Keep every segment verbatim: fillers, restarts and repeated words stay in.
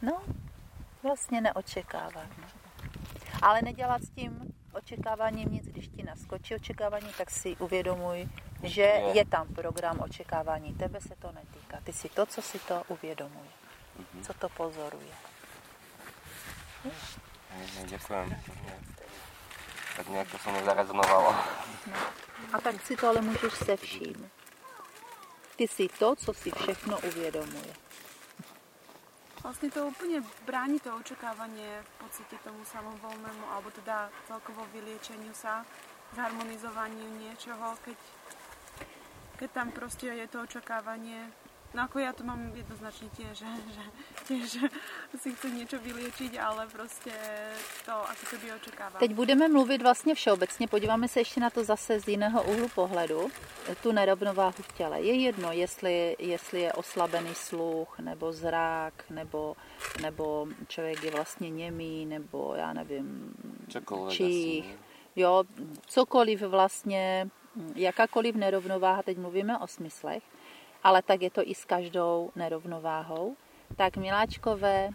No, vlastně neočekávat. No. Ale nedělat s tím očekáváním nic, když ti naskočí očekávání, tak si uvědomuj, že je tam program očekávání. Tebe se to netýká. Ty si to, co si to uvědomuje. Mm-hmm. Co to pozoruje. Děkujem. Tak nějak to se mi zarezonovalo. No. A tak si to ale můžeš se vším. Ty si to, co si všechno uvědomuje. Vlastne to úplne bráni to očakávanie v podstate tomu samovolnému, alebo teda celkovo vyliečeniu sa, zharmonizovaniu niečoho, keď, keď tam proste je to očakávanie. No ako ja to mám jednoznačne tiež, že, že tiež si chcem niečo vyliečiť, ale prostě to asi to by očekávám. Teď budeme mluvit vlastně všeobecně, podíváme se ještě na to zase z jiného úhlu pohledu, tu nerovnováhu v těle. Je jedno, jestli, jestli je oslabený sluch, nebo zrak, nebo, nebo člověk je vlastně němý, nebo já nevím, Čokoliv čích, asi, jo, cokoliv vlastně, jakákoliv nerovnováha, teď mluvíme o smyslech, ale tak je to i s každou nerovnováhou. Tak miláčkové,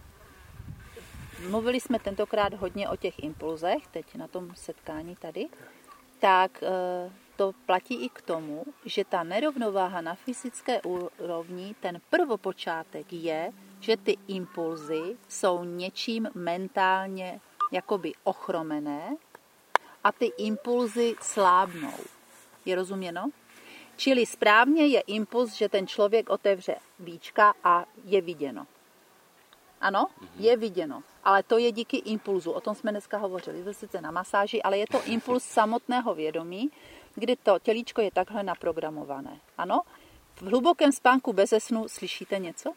mluvili jsme tentokrát hodně o těch impulzech, teď na tom setkání tady, tak to platí i k tomu, že ta nerovnováha na fyzické úrovni, ten prvopočátek je, že ty impulzy jsou něčím mentálně jakoby ochromené a ty impulzy slábnou. Je rozuměno? Čili správně je impuls, že ten člověk otevře víčka a je viděno. Ano, je viděno, ale to je díky impulzu. O tom jsme dneska hovořili, to sice na masáži, ale je to impuls samotného vědomí, kdy to tělíčko je takhle naprogramované. Ano, v hlubokém spánku beze snu slyšíte něco?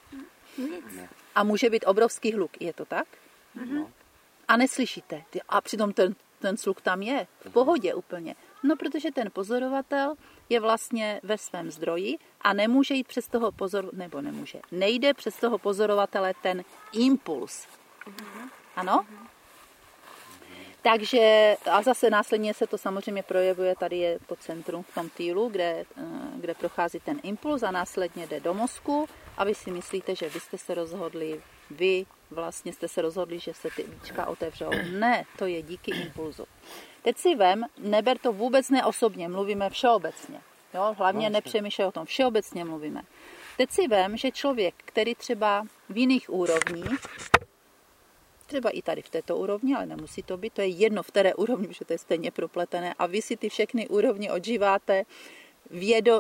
A může být obrovský hluk, je to tak? A neslyšíte. A přitom ten, ten sluk tam je, v pohodě úplně. No, protože ten pozorovatel je vlastně ve svém zdroji a nemůže jít přes toho pozor, nebo nemůže, nejde přes toho pozorovatele ten impuls. Ano? Takže, a zase následně se to samozřejmě projevuje, tady je to centrum v tom týlu, kde, kde prochází ten impuls a následně jde do mozku a vy si myslíte, že vy jste se rozhodli, vy vlastně jste se rozhodli, že se ty víčka otevřou. Ne, to je díky impulzu. Teď si vem, neber to vůbec neosobně, mluvíme všeobecně. Jo? Hlavně nepřemýšlej o tom, všeobecně mluvíme. Teď si vem, že člověk, který třeba v jiných úrovních, třeba i tady v této úrovni, ale nemusí to být, to je jedno v které úrovni, protože to je stejně propletené a vy si ty všechny úrovně odžíváte vědo,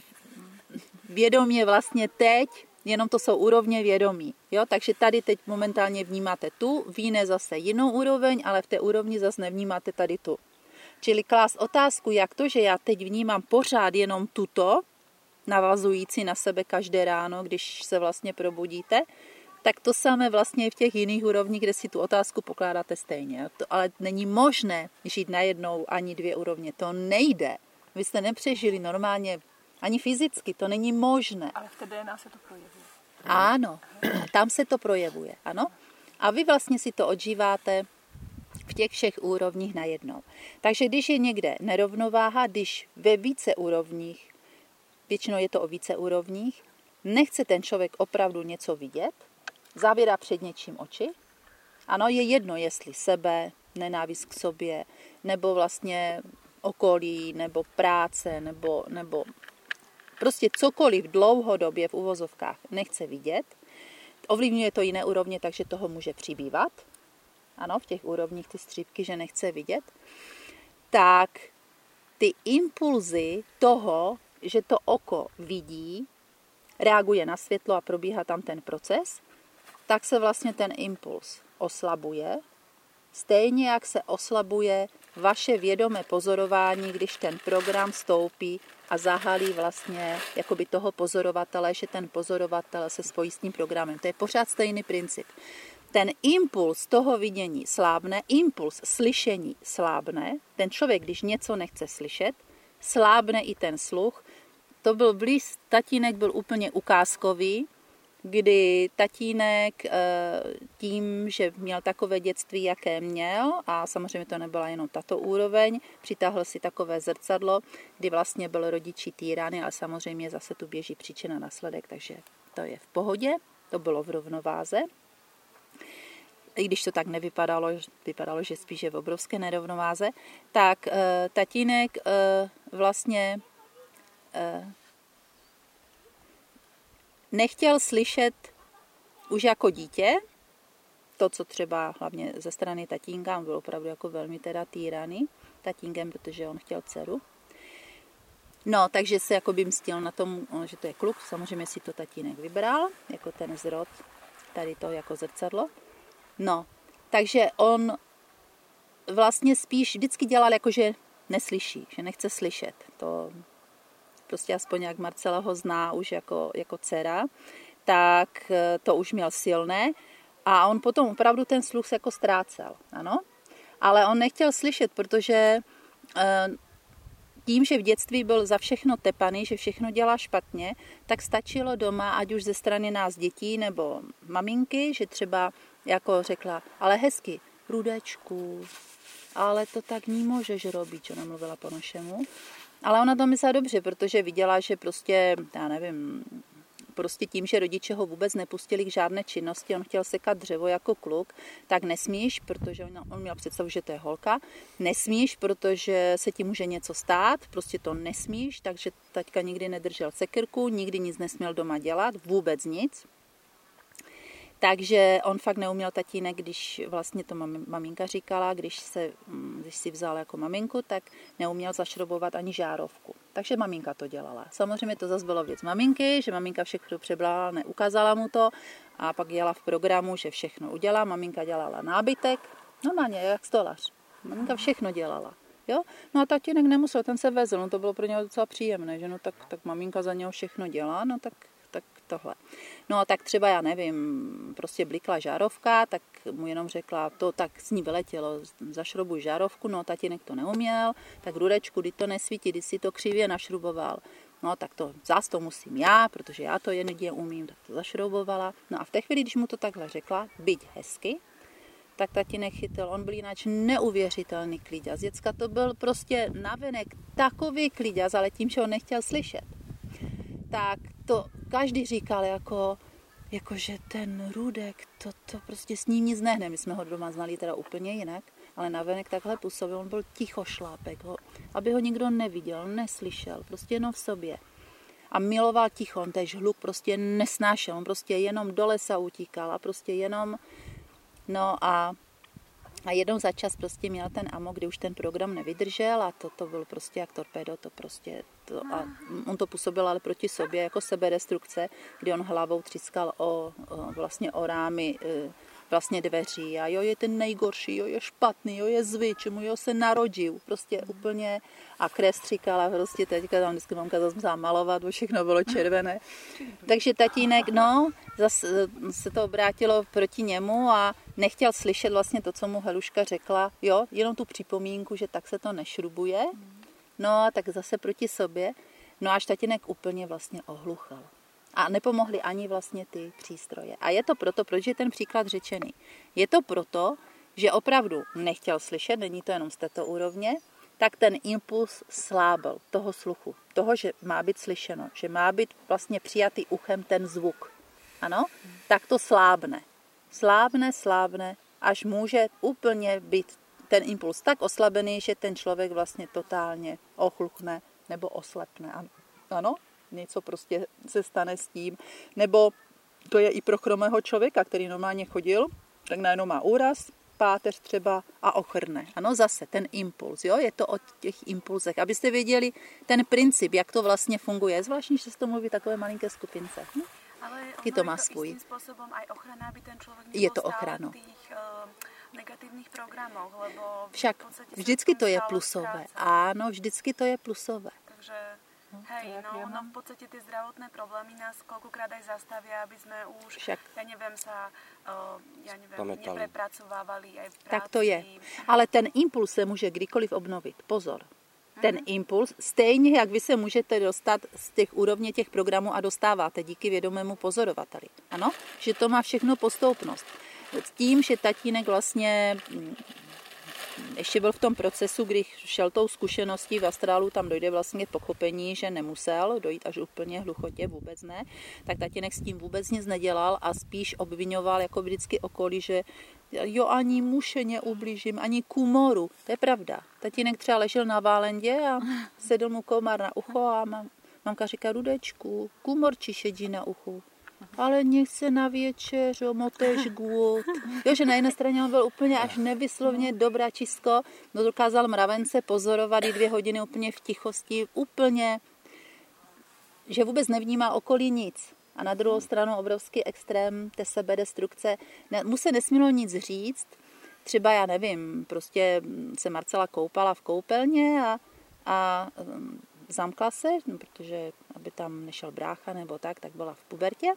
vědomě vlastně teď, jenom to jsou úrovně vědomí. Jo? Takže tady teď momentálně vnímáte tu, v jiné zase jinou úroveň, ale v té úrovni zase nevnímáte tady tu. Čili klás otázku, jak to, že já teď vnímám pořád jenom tuto, navazující na sebe každé ráno, když se vlastně probudíte, tak to samé vlastně v těch jiných úrovních, kde si tu otázku pokládáte stejně. To, ale není možné žít najednou ani dvě úrovně. To nejde. Vy jste nepřežili normálně ani fyzicky, to není možné. Ale v té D N A se to projevuje. Ano, tam se to projevuje, ano. A vy vlastně si to odžíváte v těch všech úrovních najednou. Takže když je někde nerovnováha, když ve více úrovních, většinou je to o více úrovních, nechce ten člověk opravdu něco vidět, zavírá před něčím oči, ano, je jedno, jestli sebe, nenávist k sobě, nebo vlastně okolí, nebo práce, nebo, nebo prostě cokoliv dlouhodobě v uvozovkách nechce vidět, ovlivňuje to jiné úrovně, takže toho může přibývat, ano, v těch úrovních ty střípky, že nechce vidět, tak ty impulzy toho, že to oko vidí, reaguje na světlo a probíhá tam ten proces, tak se vlastně ten impuls oslabuje, stejně jak se oslabuje vaše vědomé pozorování, když ten program stoupí a zahalí vlastně jakoby toho pozorovatele, že ten pozorovatel se spojí s tím programem. To je pořád stejný princip. Ten impuls toho vidění slábne, impuls slyšení slábne, ten člověk, když něco nechce slyšet, slábne i ten sluch. To byl blíz, tatínek byl úplně ukázkový, kdy tatínek tím, že měl takové dětství, jaké měl, a samozřejmě to nebyla jenom tato úroveň, přitáhl si takové zrcadlo, kdy vlastně byl rodičí týraný, ale samozřejmě zase tu běží příčina následek, takže to je v pohodě, to bylo v rovnováze. i když to tak nevypadalo, vypadalo, že spíš je v obrovské nerovnováze, tak e, tatínek e, vlastně e, nechtěl slyšet už jako dítě, to, co třeba hlavně ze strany tatínka, on byl opravdu jako velmi teda týraný tatínkem, protože on chtěl dceru. No, takže se jako by mstil na tom, že to je kluk, samozřejmě si to tatínek vybral, jako ten zrod, tady to jako zrcadlo. No, takže on vlastně spíš vždycky dělal jako, že neslyší, že nechce slyšet. To prostě aspoň jak Marcela ho zná už jako, jako dcera, tak to už měl silné a on potom opravdu ten sluch se jako ztrácel, ano. Ale on nechtěl slyšet, protože tím, že v dětství byl za všechno tepaný, že všechno dělá špatně, tak stačilo doma, ať už ze strany nás dětí nebo maminky, že třeba jako řekla, ale hezky, Rudečku, ale to tak nemůžeš robiť, čo namluvila po našemu. Ale ona to myslela dobře, protože viděla, že prostě, já nevím, prostě tím, že rodiče ho vůbec nepustili k žádné činnosti, on chtěl sekat dřevo jako kluk, tak nesmíš, protože on, on měl představu, že to je holka, nesmíš, protože se ti může něco stát, prostě to nesmíš, takže taťka nikdy nedržel sekyrku, nikdy nic nesměl doma dělat, vůbec nic. Takže on fakt neuměl tatínek, když vlastně to maminka říkala, když, se, když si vzal jako maminku, tak neuměl zašrobovat ani žárovku. Takže maminka to dělala. Samozřejmě to zase bylo věc maminky, že maminka všechno přebrala, neukázala mu to a pak jela v programu, že všechno udělá. Maminka dělala nábytek, normálně jak stolař. Maminka všechno dělala. Jo? No a tatínek nemusel, ten se vezl, no to bylo pro něho docela příjemné, že no tak, tak maminka za něho všechno dělá, no tak tak tohle. No a tak třeba, já nevím, prostě blikla žárovka, tak mu jenom řekla, to tak z ní vyletělo, zašrobuj žárovku, no tatínek to neuměl, tak Rudečku, kdy to nesvítí, kdy si to křivě našruboval. No tak to zás to musím já, protože já to jedně umím, tak to zašroubovala. No a v té chvíli, když mu to takhle řekla, byť hezky, tak tatínek chytil, on byl jináč neuvěřitelný kliďas. Děcka to byl prostě navenek takový kliďas, ale tím, že on nechtěl slyšet. Tak to každý říkal jako, jako že ten Rudek, to, to prostě s ním nic nehne. My jsme ho doma znali teda úplně jinak, ale navenek takhle působil, on byl ticho šlápek, ho, aby ho nikdo neviděl, neslyšel, prostě jenom v sobě. A miloval ticho, on tež hluk prostě nesnášel, on prostě jenom do lesa utíkal a prostě jenom, no a A jednou za čas prostě měl ten amok, kdy už ten program nevydržel a to, to byl prostě jak torpédo, to prostě, to, a on to působil ale proti sobě jako sebedestrukce, kdy on hlavou třískal o, o vlastně o rámy vlastně dveří a jo, je ten nejgorší, jo, je špatný, jo, je zlý, čemu jo se narodil, prostě úplně a krev stříkala, prostě teďka tam vždycky mamka zase musela malovat, bo všechno bylo červené. Takže tatínek, no, zase se to obrátilo proti němu a nechtěl slyšet vlastně to, co mu Heluška řekla, jo, jenom tu připomínku, že tak se to nešrubuje, no a tak zase proti sobě, no až tatínek úplně vlastně ohluchal. A nepomohly ani vlastně ty přístroje. A je to proto, proč je ten příklad řečený. Je to proto, že opravdu nechtěl slyšet, není to jenom z této úrovně, tak ten impuls slábl toho sluchu, toho, že má být slyšeno, že má být vlastně přijatý uchem ten zvuk. Ano? Tak to slábne. Slábne, slábne, až může úplně být ten impuls tak oslabený, že ten člověk vlastně totálně ochluchne nebo oslepne. Ano? Něco prostě se stane s tím. Nebo to je i pro chromého člověka, který normálně chodil, tak najednou má úraz, páteř třeba a ochrne. Ano, zase ten impuls, jo, je to o těch impulzech. Abyste věděli ten princip, jak to vlastně funguje. Zvláštní, že se to mluví takové malinké skupince. Hm? Ale ono to má svůj. Istým spôsobom aj ochrana, aby ten človek je to ochrana. v tých uh, negatívnych programoch, lebo však vždycky to je plusové. Áno, vždycky to je plusové. Takže hej, no, no v podstate tie zdravotné problémy nás koľkokrát aj zastavia, aby sme už, však. ja neviem, sa uh, ja neviem, neprepracovávali aj v práci. Tak to je. Ale ten impuls se může kdykoliv obnovit. Pozor. Ten mm-hmm. impuls, stejně jak vy se můžete dostat z těch úrovně těch programů a dostáváte díky vědomému pozorovateli. Ano? Že to má všechno postoupnost. S tím, že tatínek vlastně ještě byl v tom procesu, když šel tou zkušeností v astrálu, tam dojde vlastně k pochopení, že nemusel dojít až úplně hluchotě, vůbec ne, tak tatínek s tím vůbec nic nedělal a spíš obvinoval jako vždycky okolí, že Jo, ani muše neublížím, ani kumoru. To je pravda. Tatínek třeba ležel na válendě a sedl mu komar na ucho a mam, mamka říká, Rudečku, kumor či šedí na uchu. Ale nech se na večeřo, moteš gůd. Jo, že na jedné straně on byl úplně až nevyslovně dobračisko, no dokázal mravence pozorovat i dvě hodiny úplně v tichosti, úplně, že vůbec nevnímá okolí nic. A na druhou stranu obrovský extrém té sebedestrukce. Ne, mu se nesmělo nic říct. Třeba, já nevím, prostě se Marcela koupala v koupelně a, a zamkla se, no, protože aby tam nešel brácha nebo tak, tak byla v pubertě.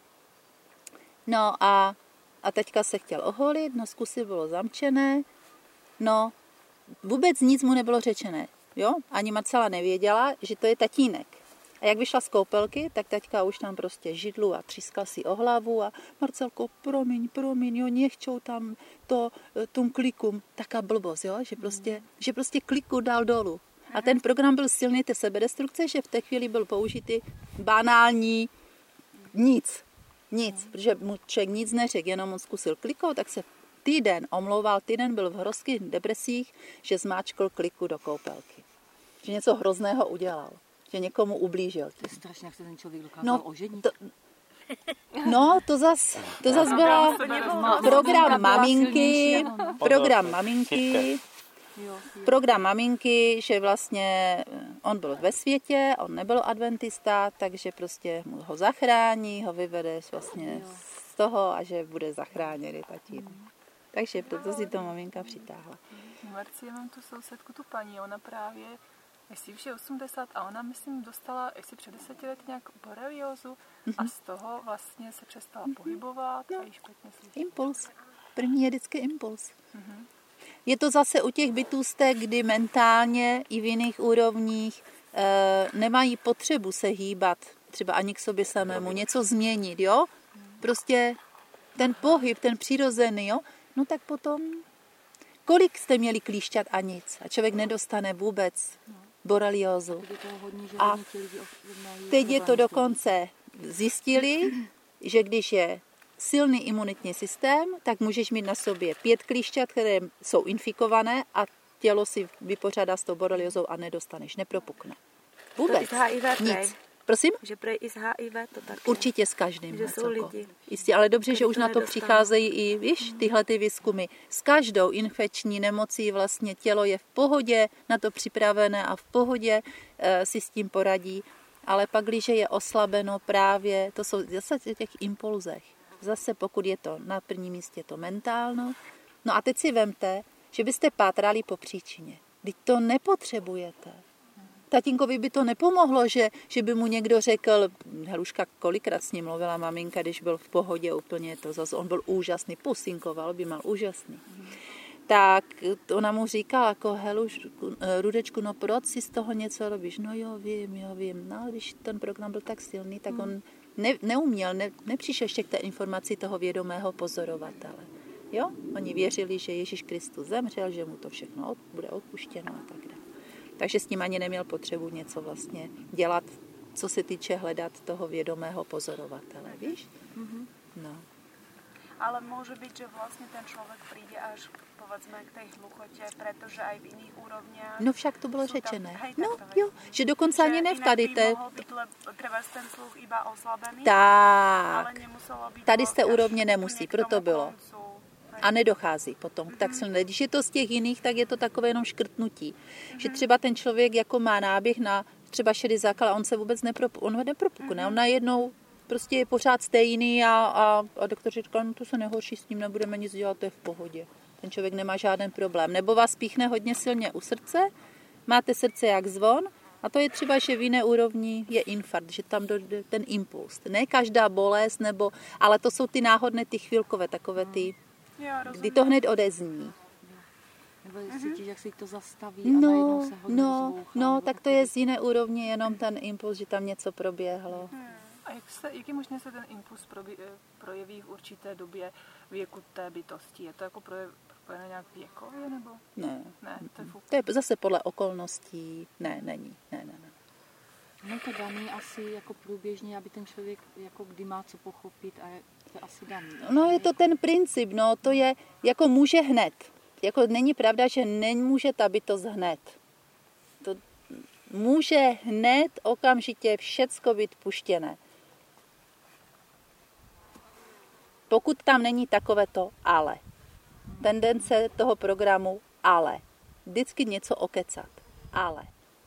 No a, a teďka se chtěl oholit, no zkusy bylo zamčené, no vůbec nic mu nebylo řečené, jo? Ani Marcela nevěděla, že to je tatínek. A jak vyšla z koupelky, tak teďka už tam prostě židlu a třískal si o hlavu a Marcelko, promiň, promiň, jo, nechčou tam to, tom klikum. Taká blbost, jo, že prostě, že prostě kliku dal dolů. A ten program byl silný té sebedestrukce, že v té chvíli byl použitý banální nic. Nic, protože mu člověk nic neřekl, jenom on zkusil klikou, tak se týden omlouval, týden byl v horských depresích, že zmáčkl kliku do koupelky. Že něco hrozného udělal. Že někomu ublížil. To je strašně, jak se ten člověk dokázal no, oženit. To, no, to zas, to zas byla program maminky, program maminky, program maminky, že vlastně on byl ve světě, on nebyl adventista, takže prostě ho zachrání, ho vyvede vlastně z toho a že bude zachráněný tatínek. Takže proto si to maminka přitáhla. Marci, já mám tu sousedku, tu paní, ona právě jestli už je osmdesát a ona, myslím, dostala, jestli před deseti lety nějakou boreliózu mm-hmm. a z toho vlastně se přestala pohybovat no. a jí špatně slyší. Impuls. První je vždycky impuls. Mm-hmm. Je to zase u těch bytůstek, kdy mentálně i v jiných úrovních e, nemají potřebu se hýbat, třeba ani k sobě samému, něco změnit, jo? Prostě ten pohyb, ten přirozený, jo? No tak potom, kolik jste měli klíšťat a nic? A člověk nedostane vůbec boreliózu. A teď je to dokonce zjistili, že když je silný imunitní systém, tak můžeš mít na sobě pět klíšťat, které jsou infikované a tělo si vypořádá s tou boreliózou a nedostaneš, nepropukne. Vůbec. Nic. Prosím? Že prej i z H I V to tak. Určitě s každým. Že jsou lidi. Jistě, ale dobře, že už na to přicházejí i, víš, tyhle ty výzkumy. S každou infekční nemocí vlastně tělo je v pohodě, na to připravené a v pohodě e, si s tím poradí. Ale pak, když je oslabeno právě, to jsou zase v těch impulzech. Zase pokud je to na prvním místě to mentálno. No a teď si vemte, že byste pátrali po příčině. Vždyť to nepotřebujete. Tatínkovi by to nepomohlo, že, že by mu někdo řekl, Heluška, kolikrát s ním mluvila maminka, když byl v pohodě úplně, to zase, on byl úžasný, pusinkoval by mal úžasný. Mm. Tak ona mu říkala, jako Heluš, Rudečku, no proč si z toho něco robíš? No jo, vím, jo, vím. No, když ten program byl tak silný, tak on ne, neuměl, ne, nepřišel ještě k té informaci toho vědomého pozorovatele. Jo? Oni věřili, že Ježíš Kristus zemřel, že mu to všechno od, bude odpuštěno a tak dále. Takže s tím ani neměl potřebu něco vlastně dělat, co se týče hledat toho vědomého pozorovatele, víš? Mm-hmm. No. Ale môže byť, že vlastne ten človek príde až, povedzme, k tej hluchotě, pretože aj v iných úrovniach... No však to bylo řečené. Tam, hej, no to jo, že dokonce ani ne v tady té... Že inak by mohol byť treba ten sluch iba oslabený, tak. ale nemuselo byť... Tady z té úrovně nemusí, proto bylo. Koncu. A nedochází potom k tak silné. Když je to z těch jiných, tak je to takové jenom škrtnutí. Mm-hmm. Že třeba ten člověk jako má náběh na třeba šedý základ a on se vůbec neprop, on ho nepropukne. Mm-hmm. On najednou prostě je pořád stejný a, a, a doktor říká, no to se nehorší, s ním nebudeme nic dělat, to je v pohodě. Ten člověk nemá žádný problém. Nebo vás píchne hodně silně u srdce, máte srdce jak zvon a to je třeba, že v jiné úrovni je infarkt, že tam dojde ten impuls. Ne každá bolest, nebo, ale to jsou ty náhodné, ty chvilkové, takové ty, kdy to hned odezní. Nebo cítíš, jak se to zastaví no, a najednou se hodně No, zvouchá, no tak to je z jiné úrovně, jenom ten impuls, že tam něco proběhlo. Hmm. A jak, se, jak je možné se ten impuls probí, projeví v určité době věku té bytosti? Je to jako propojené nějak věkově, nebo? Ne. Ne, to je fuk. To je zase podle okolností. Ne, není. Ne, ne, ne. No to daný asi jako průběžně, aby ten člověk jako kdy má co pochopit a To je asi daný. No je to ten princip, no to je, jako může hned. Jako není pravda, že nemůže ta bytost hned. To může hned okamžitě všecko být puštěné. Pokud tam není takovéto ale. Tendence toho programu ale. Vždycky něco okecat. Ale.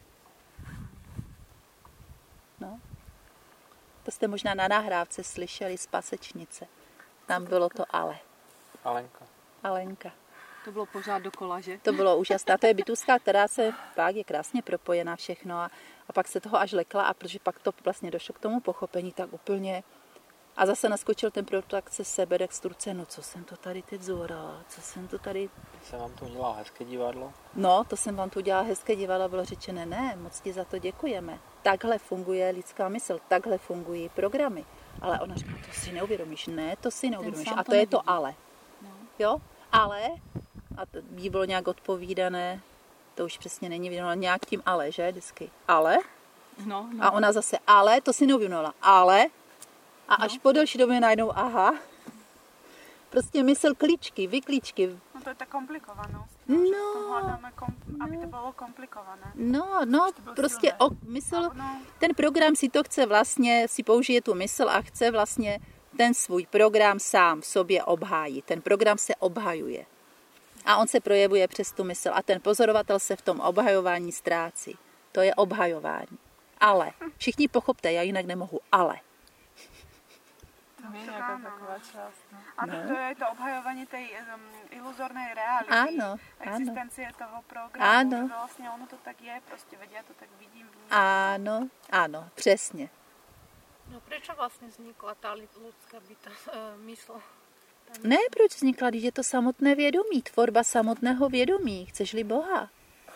No. To jste možná na nahrávce slyšeli z Pasečnice. Tam bylo to ale. Alenka. Alenka. To bylo pořád dokola, že? To bylo úžasné. To je bytůská, která se pak je krásně propojená všechno a, a pak se toho až lekla a protože pak to vlastně došlo k tomu pochopení, tak úplně a zase naskočil ten produkt se sebe, tak sturce, no co jsem to tady teď zůrala, co jsem to tady... Jsem vám tu udělala hezké divadlo? No, to jsem vám tu udělala hezké divadlo, bylo řečené, ne, moc ti za to děkujeme. Takhle funguje lidská mysl, takhle fungují programy. Ale ona říká, to si neuvědomíš, ne, to si neuvědomíš. A to, to je to ale. No. Jo, ale, a to jí bylo nějak odpovídané, to už přesně není vědomo, nějak tím ale, že, vždycky. Ale, No, no. a ona zase, ale, to si neuvědomila, ale, a až No. po delší době najednou, aha, prostě mysl klíčky, vyklíčky. No to je ta komplikovanost. No, že No. v tom hledáme, kom- aby to bylo komplikované. No, no, to bylo prostě silné. o, mysl, No, ten program si to chce vlastně, si použije tu mysl a chce vlastně ten svůj program sám v sobě obhájit. Ten program se obhajuje. A on se projevuje přes tu mysl. A ten pozorovatel se v tom obhajování ztrácí. To je obhajování. Ale. Všichni pochopte, já jinak nemohu. Ale. Tam je nějaká taková část. No. a to, to je to obhajování té um, iluzorné reality. Ano, ano. Existencie toho programu. Ano. Že vlastně ono to tak je, prostě veď, já to tak vidím. vnímám. Ano, ano, přesně. No prečo vlastne vznikla tá ľudská bytosť, e, mysl? Ne, proč vznikla, když je to samotné vědomí, tvorba samotného vědomí. Chceš-li Boha?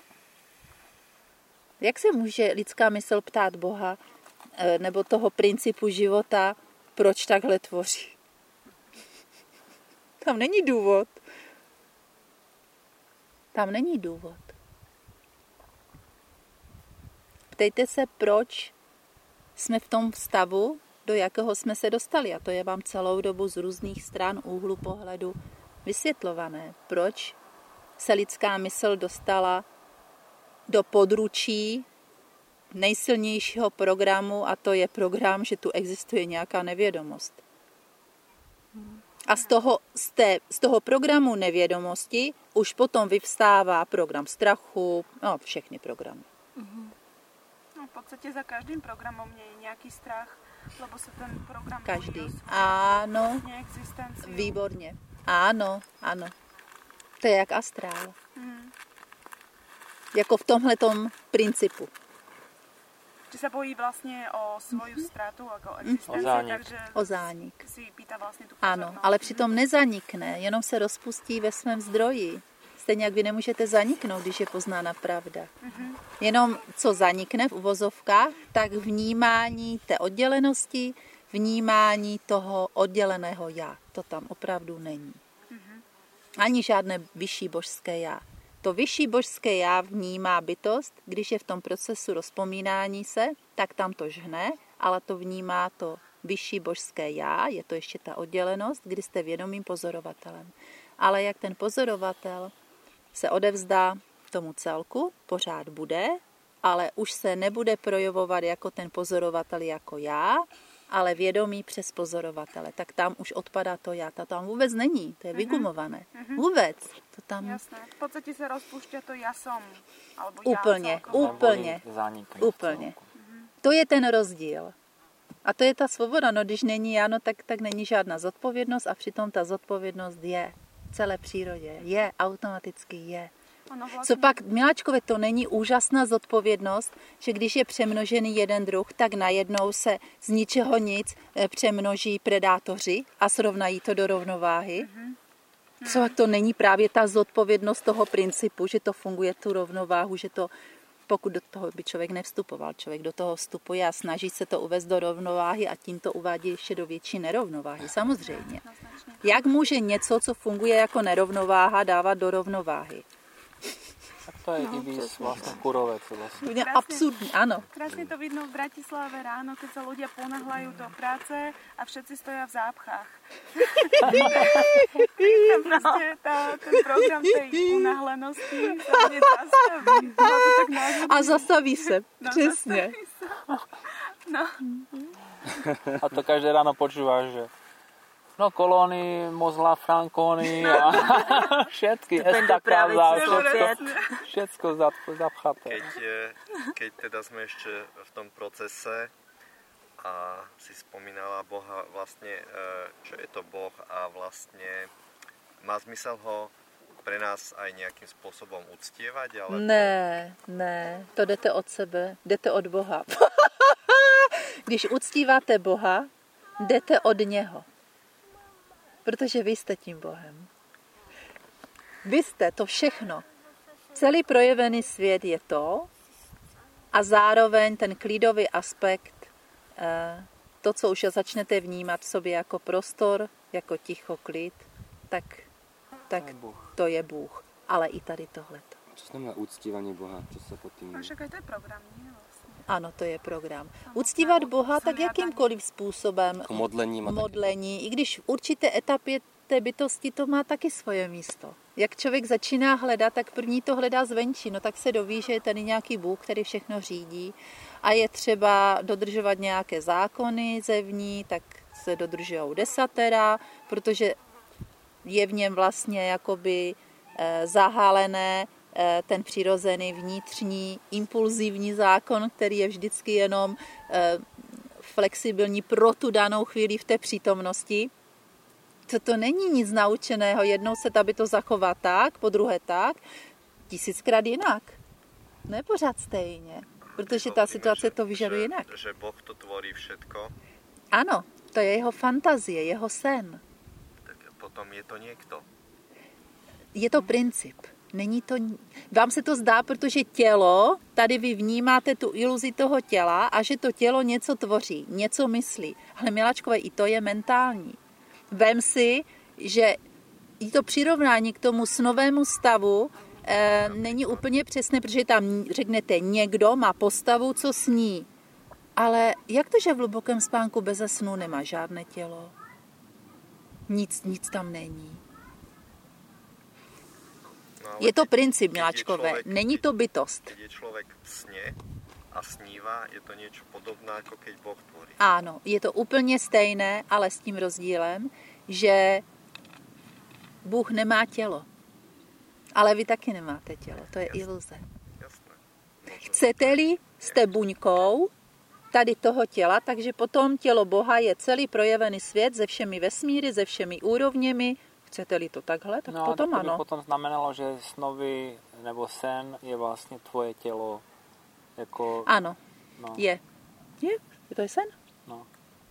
Jak se může lidská mysl ptát Boha eh, nebo toho principu života, proč takhle tvoří? Tam není důvod. Tam není důvod. Ptejte se, proč jsme v tom stavu, do jakého jsme se dostali. A to je vám celou dobu z různých stran úhlu pohledu vysvětlované. Proč se lidská mysl dostala do područí nejsilnějšího programu, a to je program, že tu existuje nějaká nevědomost. A z toho, z, té, z toho programu nevědomosti už potom vyvstává program strachu, no všechny programy. No, v podstate za každým programom je nejaký strach, lebo sa ten program Každý. bojí o svoju Ano, neexistenciu. výborně. Ano, ano. To je jak astrál. Hmm. Jako v tomhletom principu. Či sa bojí vlastne o svoju stratu, ako o existencii, O zánik. takže O zánik. si pýta vlastne tú Ano, pozornosť. ale přitom nezanikne, jenom se rozpustí ve svém zdroji. Stejně jak vy nemůžete zaniknout, když je poznána pravda. Jenom co zanikne v uvozovkách, tak vnímání té oddělenosti, vnímání toho odděleného já. To tam opravdu není. Ani žádné vyšší božské já. To vyšší božské já vnímá bytost, když je v tom procesu rozpomínání se, tak tam to žhne, ale to vnímá to vyšší božské já, je to ještě ta oddělenost, kdy jste vědomým pozorovatelem. Ale jak ten pozorovatel se odevzdá tomu celku, pořád bude, ale už se nebude projevovat jako ten pozorovatel jako já, ale vědomí přes pozorovatele. Tak tam už odpadá to já. To tam vůbec není. To je vygumované. Vůbec. To tam Jasné. V podstate sa rozpúšťa to ja som. Alebo Úplně, ja celkovo. úplně, Zánikne. úplně. To je ten rozdíl. A to je ta svoboda. No když není já, no, tak, tak není žádná zodpovědnost a přitom ta zodpovědnost je v celé přírodě. Je, automaticky je. Ono Co vlastne, pak, miláčkové, to není úžasná zodpovědnost, že když je přemnožený jeden druh, tak najednou se z ničeho nic eh, přemnoží predátoři a srovnají to do rovnováhy? Co pak to není právě ta zodpovědnost toho principu, že to funguje tu rovnováhu, že to, pokud do toho by člověk nevstupoval, člověk do toho vstupuje a snaží se to uvést do rovnováhy a tím to uvádí ještě do větší nerovnováhy, samozřejmě. Jak může něco, co funguje jako nerovnováha, dávat do rovnováhy? To je No, ibis, vlastne kurovec. Vlastne. Úplne absurdní, áno. Krásne to vidno v Bratislave ráno, keď sa ľudia ponáhľajú do práce a všetci stoja v zápchách. Tam proste tá, ten program tej unáhlenosti sa hneď zastaví. To tak A zastaví se, No, přesně. zastaví sa. No. A to každé ráno počúvaš, že no kolóny, mozla, frankóny a všetky estakáza, všetko, všetko zapchaté. Keď, keď teda sme ešte v tom procese a si spomínala Boha, vlastne, čo je to Boh a vlastne má zmysel ho pre nás aj nejakým spôsobom uctievať? Alebo... Ne, ne, to jdete od sebe, jdete od Boha. Když uctíváte Boha, jdete od něho. Protože vy jste tím Bohem. Vy jste to všechno. Celý projevený svět je to a zároveň ten klídový aspekt, to, co už začnete vnímat v sobě jako prostor, jako ticho, klid, tak, tak to je Bůh. Ale i tady tohleto. Co znamená uctívání Boha? Co se pod tím... A však aj to je program, nie? Vlastne. Ano, to je program. Uctívat Boha tak jakýmkoliv způsobem. Modlení. Modlení. I když v určité etapě té bytosti to má taky svoje místo. Jak člověk začíná hledat, tak první to hledá zvenčí. No tak se doví, že je tady nějaký Bůh, který všechno řídí. A je třeba dodržovat nějaké zákony zevní, tak se dodržujou desatera, protože je v něm vlastně jakoby eh, zahálené ten přirozený vnitřní impulzivní zákon, který je vždycky jenom flexibilní pro tu danou chvíli v té přítomnosti. To, to není nic naučeného. Jednou se ta bytost zachová tak, po druhé tak, tisíckrát jinak. Ne pořád stejně, protože ta situace to vyžaduje jinak. Že Boh to tvorí všetko. Ano, to je jeho fantazie, jeho sen. Tak potom je to niekto. Je to princip. Není to, vám se to zdá, protože tělo, tady vy vnímáte tu iluzi toho těla a že to tělo něco tvoří, něco myslí. Ale miláčkové, i to je mentální. Vem si, že i to přirovnání k tomu snovému stavu e, není úplně přesné, protože tam řeknete, někdo má postavu, co sní. Ale jak to, že v hlubokém spánku beze snu nemá žádné tělo? Nic, nic tam není. No, je to princip, miláčkové, človek, není to bytost. Keď je človek v sne a sníva, je to niečo podobné, ako keď Boh tvorí. Ano, je to úplně stejné, ale s tím rozdílem, že Bůh nemá tělo. Ale vy taky nemáte tělo, to je Jasné. iluze. Jasné. Chcete-li, jste buňkou tady toho těla, takže potom tělo Boha je celý projevený svět se všemi vesmíry, se všemi úrovněmi. Chcete-li to takhle, tak no, potom to by ano. potom znamenalo, že snovy nebo sen je vlastně tvoje tělo. Jako, ano, no. je. Je? Je to je sen? No.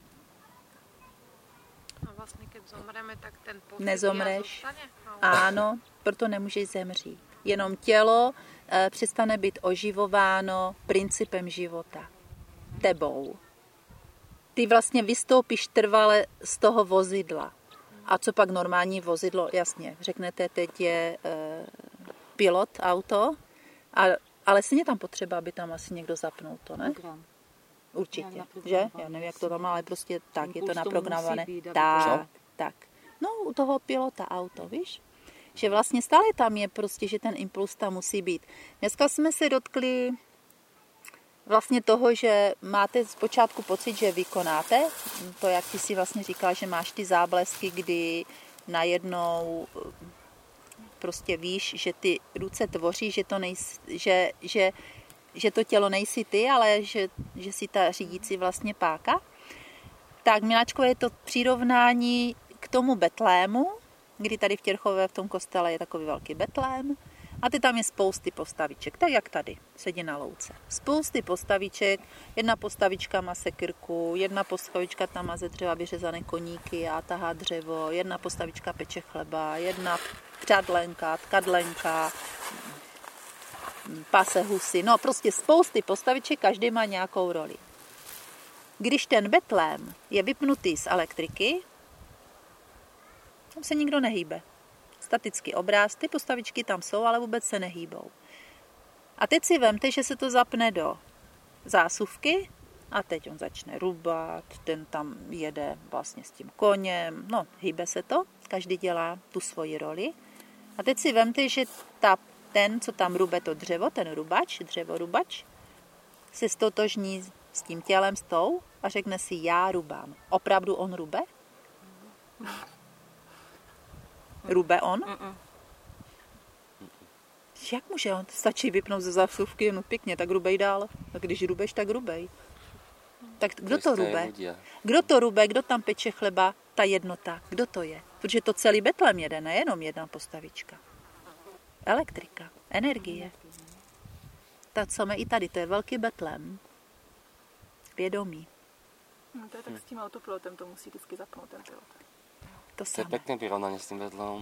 A vlastně, keď zomreme, tak ten pocit Nezomreš. zůstane? Ano, proto nemůžeš zemřít. Jenom tělo e, přestane být oživováno principem života. Tebou. Ty vlastně vystoupíš trvale z toho vozidla. A co pak normální vozidlo? Jasně, řeknete, teď je e, pilot, auto, a, ale stejně tam potřeba, aby tam asi někdo zapnul to, ne? Program. Určitě, že? Já nevím, jak to tam má, ale prostě tak, je to naprogramované. Být, tak, tak. No, u toho pilota auto, víš? Že vlastně stále tam je prostě, že ten impuls tam musí být. Dneska jsme se dotkli vlastně toho, že máte zpočátku pocit, že vykonáte. To, jak ty si vlastně říkal, že máš ty záblesky, kdy najednou prostě víš, že ty ruce tvoří, že to, nejsi, že, že, že to tělo nejsi ty, ale že, že si ta řídící vlastně páka. Tak, miláčkové, je to přirovnání k tomu betlému, kdy tady v Těrchové v tom kostele je takový velký betlém. A ty tam je spousty postaviček, tak jak tady, sedí na louce. Spousty postaviček, jedna postavička má sekyrku, jedna postavička tam má ze dřeva vyřezané koníky a tahá dřevo, jedna postavička peče chleba, jedna přádlenka, tkadlenka, pase husy, no prostě spousty postaviček, každý má nějakou roli. Když ten betlém je vypnutý z elektriky, tam se nikdo nehýbe. Statický obráz, ty postavičky tam jsou, ale vůbec se nehýbou. A teď si vemte, že se to zapne do zásuvky a teď on začne rubat, ten tam jede vlastně s tím koněm, no hýbe se to, každý dělá tu svoji roli. A teď si vemte, že ta, ten, co tam rube to dřevo, ten rubač, dřevorubač, se stotožní s tím tělem, s tou a řekne si, já rubám. Opravdu on rube? Rube on? Jak může on? Stačí vypnout ze zásuvky, no pěkně, tak rubej dál. A když rubeš, tak rubej. Tak kdo to rube? Kdo to rube, kdo tam peče chleba? Ta jednota. Kdo to je? Protože to celý Betlém jede, nejenom jedna postavička. Elektrika, energie. Tak co máme i tady, to je velký Betlém. Vědomí. No, to je tak s tím autopilotem, to musí vždycky zapnout ten pilot. To, to je pěkné vyrovnání s tím Betlémem.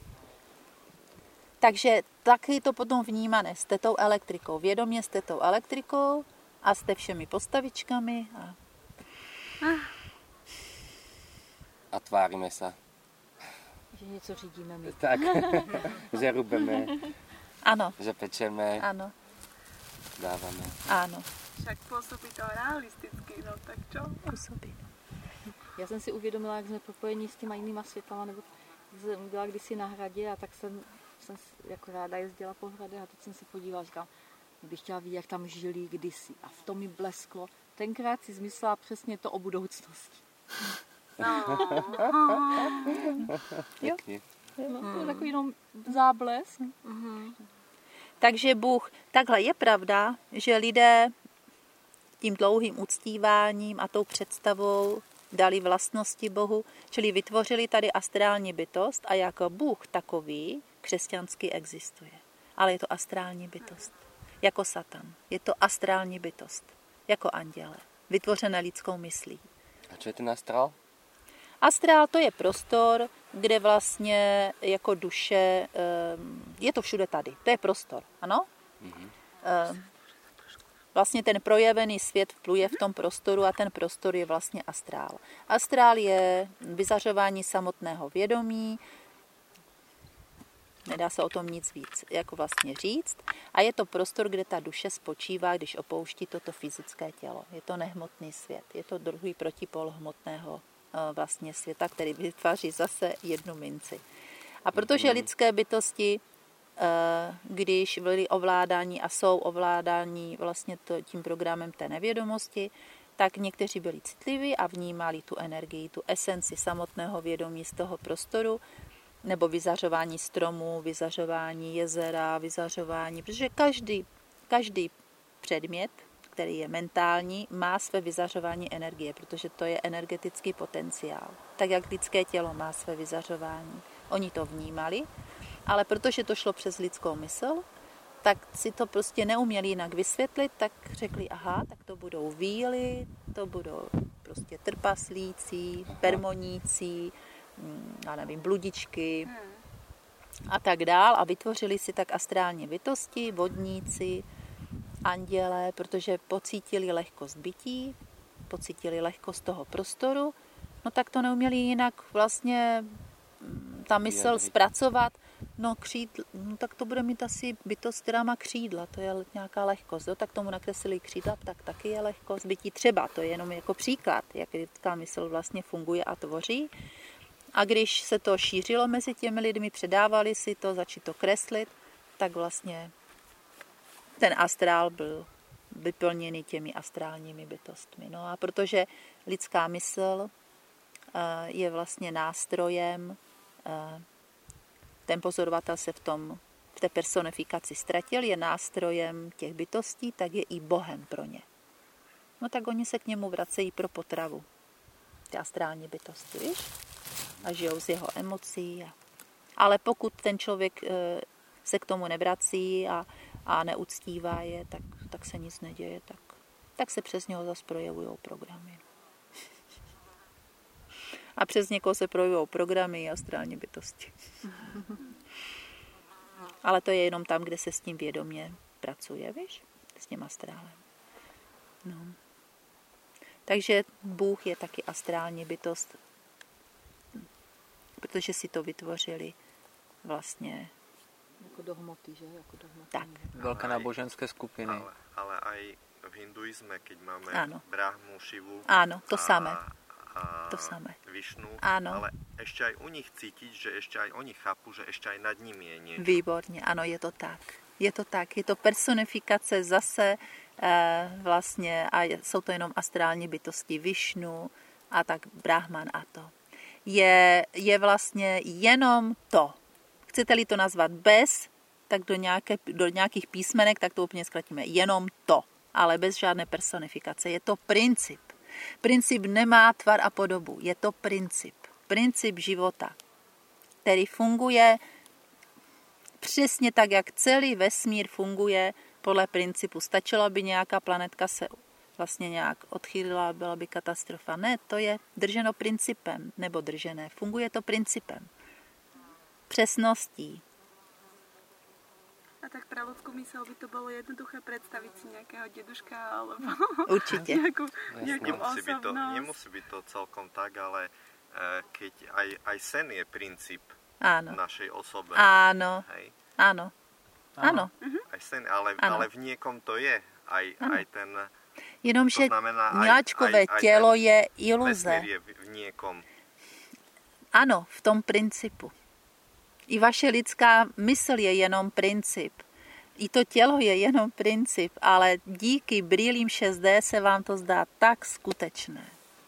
Takže taky to potom vnímané. Jste tou elektrikou. Vědomě jste tou elektrikou a jste všemi postavičkami. A, a tváríme se. Že něco řídíme my. Tak, že rubeme. Ano. Že pečeme. Ano. Dáváme. Ano. Však působí to realisticky, no tak čo? Působí. Já jsem si uvědomila, jak jsme propojení s těma jinýma světama, nebo jsem byla kdysi na hradě a tak jsem, jsem jako ráda jezdila po hradě a teď jsem se podívala, říkám, bych chtěla vidět, jak tam žili kdysi. A v tom mi blesklo. Tenkrát si zmyslela přesně to o budoucnosti. No. Jo. No, to je takový jenom záblesk. Mm-hmm. Takže Bůh, takhle je pravda, že lidé tím dlouhým uctíváním a tou představou dali vlastnosti Bohu, čili vytvořili tady astrální bytost a jako Bůh takový křesťanský existuje. Ale je to astrální bytost. Jako Satan. Je to astrální bytost. Jako anděle. Vytvořené lidskou myslí. A co je ten astrál? Astrál to je prostor, kde vlastně jako duše, je to všude tady. To je prostor, ano? Mm-hmm. Vlastně ten projevený svět pluje v tom prostoru a ten prostor je vlastně astrál. Astrál je vyzařování samotného vědomí, nedá se o tom nic víc jako vlastně říct. A je to prostor, kde ta duše spočívá, když opouští toto fyzické tělo. Je to nehmotný svět. Je to druhý protipol hmotného vlastně světa, který vytváří zase jednu minci. A protože lidské bytosti, když byli ovládání a jsou ovládání vlastně to, tím programem té nevědomosti, tak někteří byli citliví a vnímali tu energii, tu esenci samotného vědomí z toho prostoru, nebo vyzařování stromů, vyzařování jezera, vyzařování, protože každý, každý předmět, který je mentální, má své vyzařování energie, protože to je energetický potenciál. Tak jak lidské tělo má své vyzařování. Oni to vnímali, ale protože to šlo přes lidskou mysl, tak si to prostě neuměli jinak vysvětlit, tak řekli, aha, tak to budou víly, to budou prostě trpaslíci, permoníci, já nevím, bludičky a tak dál. A vytvořili si tak astrální bytosti, vodníci, anděle, protože pocítili lehkost bytí, pocítili lehkost toho prostoru, no tak to neuměli jinak vlastně ta mysl zpracovat, no křídla, no tak to bude mít asi bytost, která má křídla, to je nějaká lehkost, jo? Tak tomu nakreslili křídla, tak taky je lehkost bytí třeba, to je jenom jako příklad, jak lidská mysl vlastně funguje a tvoří. A když se to šířilo mezi těmi lidmi, předávali si to, začali to kreslit, tak vlastně ten astrál byl vyplněný těmi astrálními bytostmi. No a protože lidská mysl je vlastně nástrojem, ten pozorovatel se v tom, v té personifikaci ztratil, je nástrojem těch bytostí, tak je i Bohem pro ně. No tak oni se k němu vracejí pro potravu. Ty astrální bytosti, víš? A žijou z jeho emocí. A... Ale pokud ten člověk se k tomu nevrací a, a neuctívá je, tak, tak se nic neděje, tak, tak se přes něho zase projevují programy. A přes někoho se projevují programy a astrální bytosti. Ale to je jenom tam, kde se s tím vědomě pracuje, víš? S tím astrálem. No. Takže Bůh je taky astrální bytost, protože si to vytvořili vlastně Jako do hmoty, že? Jako do hmoty. Tak. Veľké náboženské skupiny. Ale, ale aj v hinduizme, keď máme Áno. Brahmu, Šivu Áno, to a, samé. a To samé. Višnu, Áno. ale ešte aj u nich cítiť, že ešte aj oni chápu, že ešte aj nad nimi je niečo. Výborně, ano, je to tak. Je to tak, je to personifikace zase eh, vlastně, a jsou to jenom astrální bytosti Višnu a tak Brahman a to. Je, je vlastně jenom to. Chcete-li to nazvat bez, tak do, nějaké, do nějakých písmenek, tak to úplně zkratíme. Jenom to, ale bez žádné personifikace. Je to princip. Princip nemá tvar a podobu. Je to princip. Princip života, který funguje přesně tak, jak celý vesmír funguje podle principu. Stačilo, aby nějaká planetka se vlastně nějak odchýlila, byla by katastrofa. Ne, to je drženo principem, nebo držené. Funguje to principem. Přesností. A tak pre ľudskú mysel by to bolo jednoduché predstaviť si nejakého deduška alebo Určite. nejakú, nejakú Nemusí byť, to, osobnosť. nemusí byť to celkom tak, ale e, keď aj, aj sen je princíp Áno. našej osobe. Áno. Hej? Áno. Áno. Aj sen, ale, Áno. ale v niekom to je. Aj, aj ten... Jenomže To znamená, aj- miláčkové aj- aj tělo ten je iluze. Vesmír je v, v niekom. Ano, v tom principu. I vaše lidská mysl je jenom princip. I to tělo je jenom princip, ale díky brýlím šest dé se vám to zdá tak skutečné.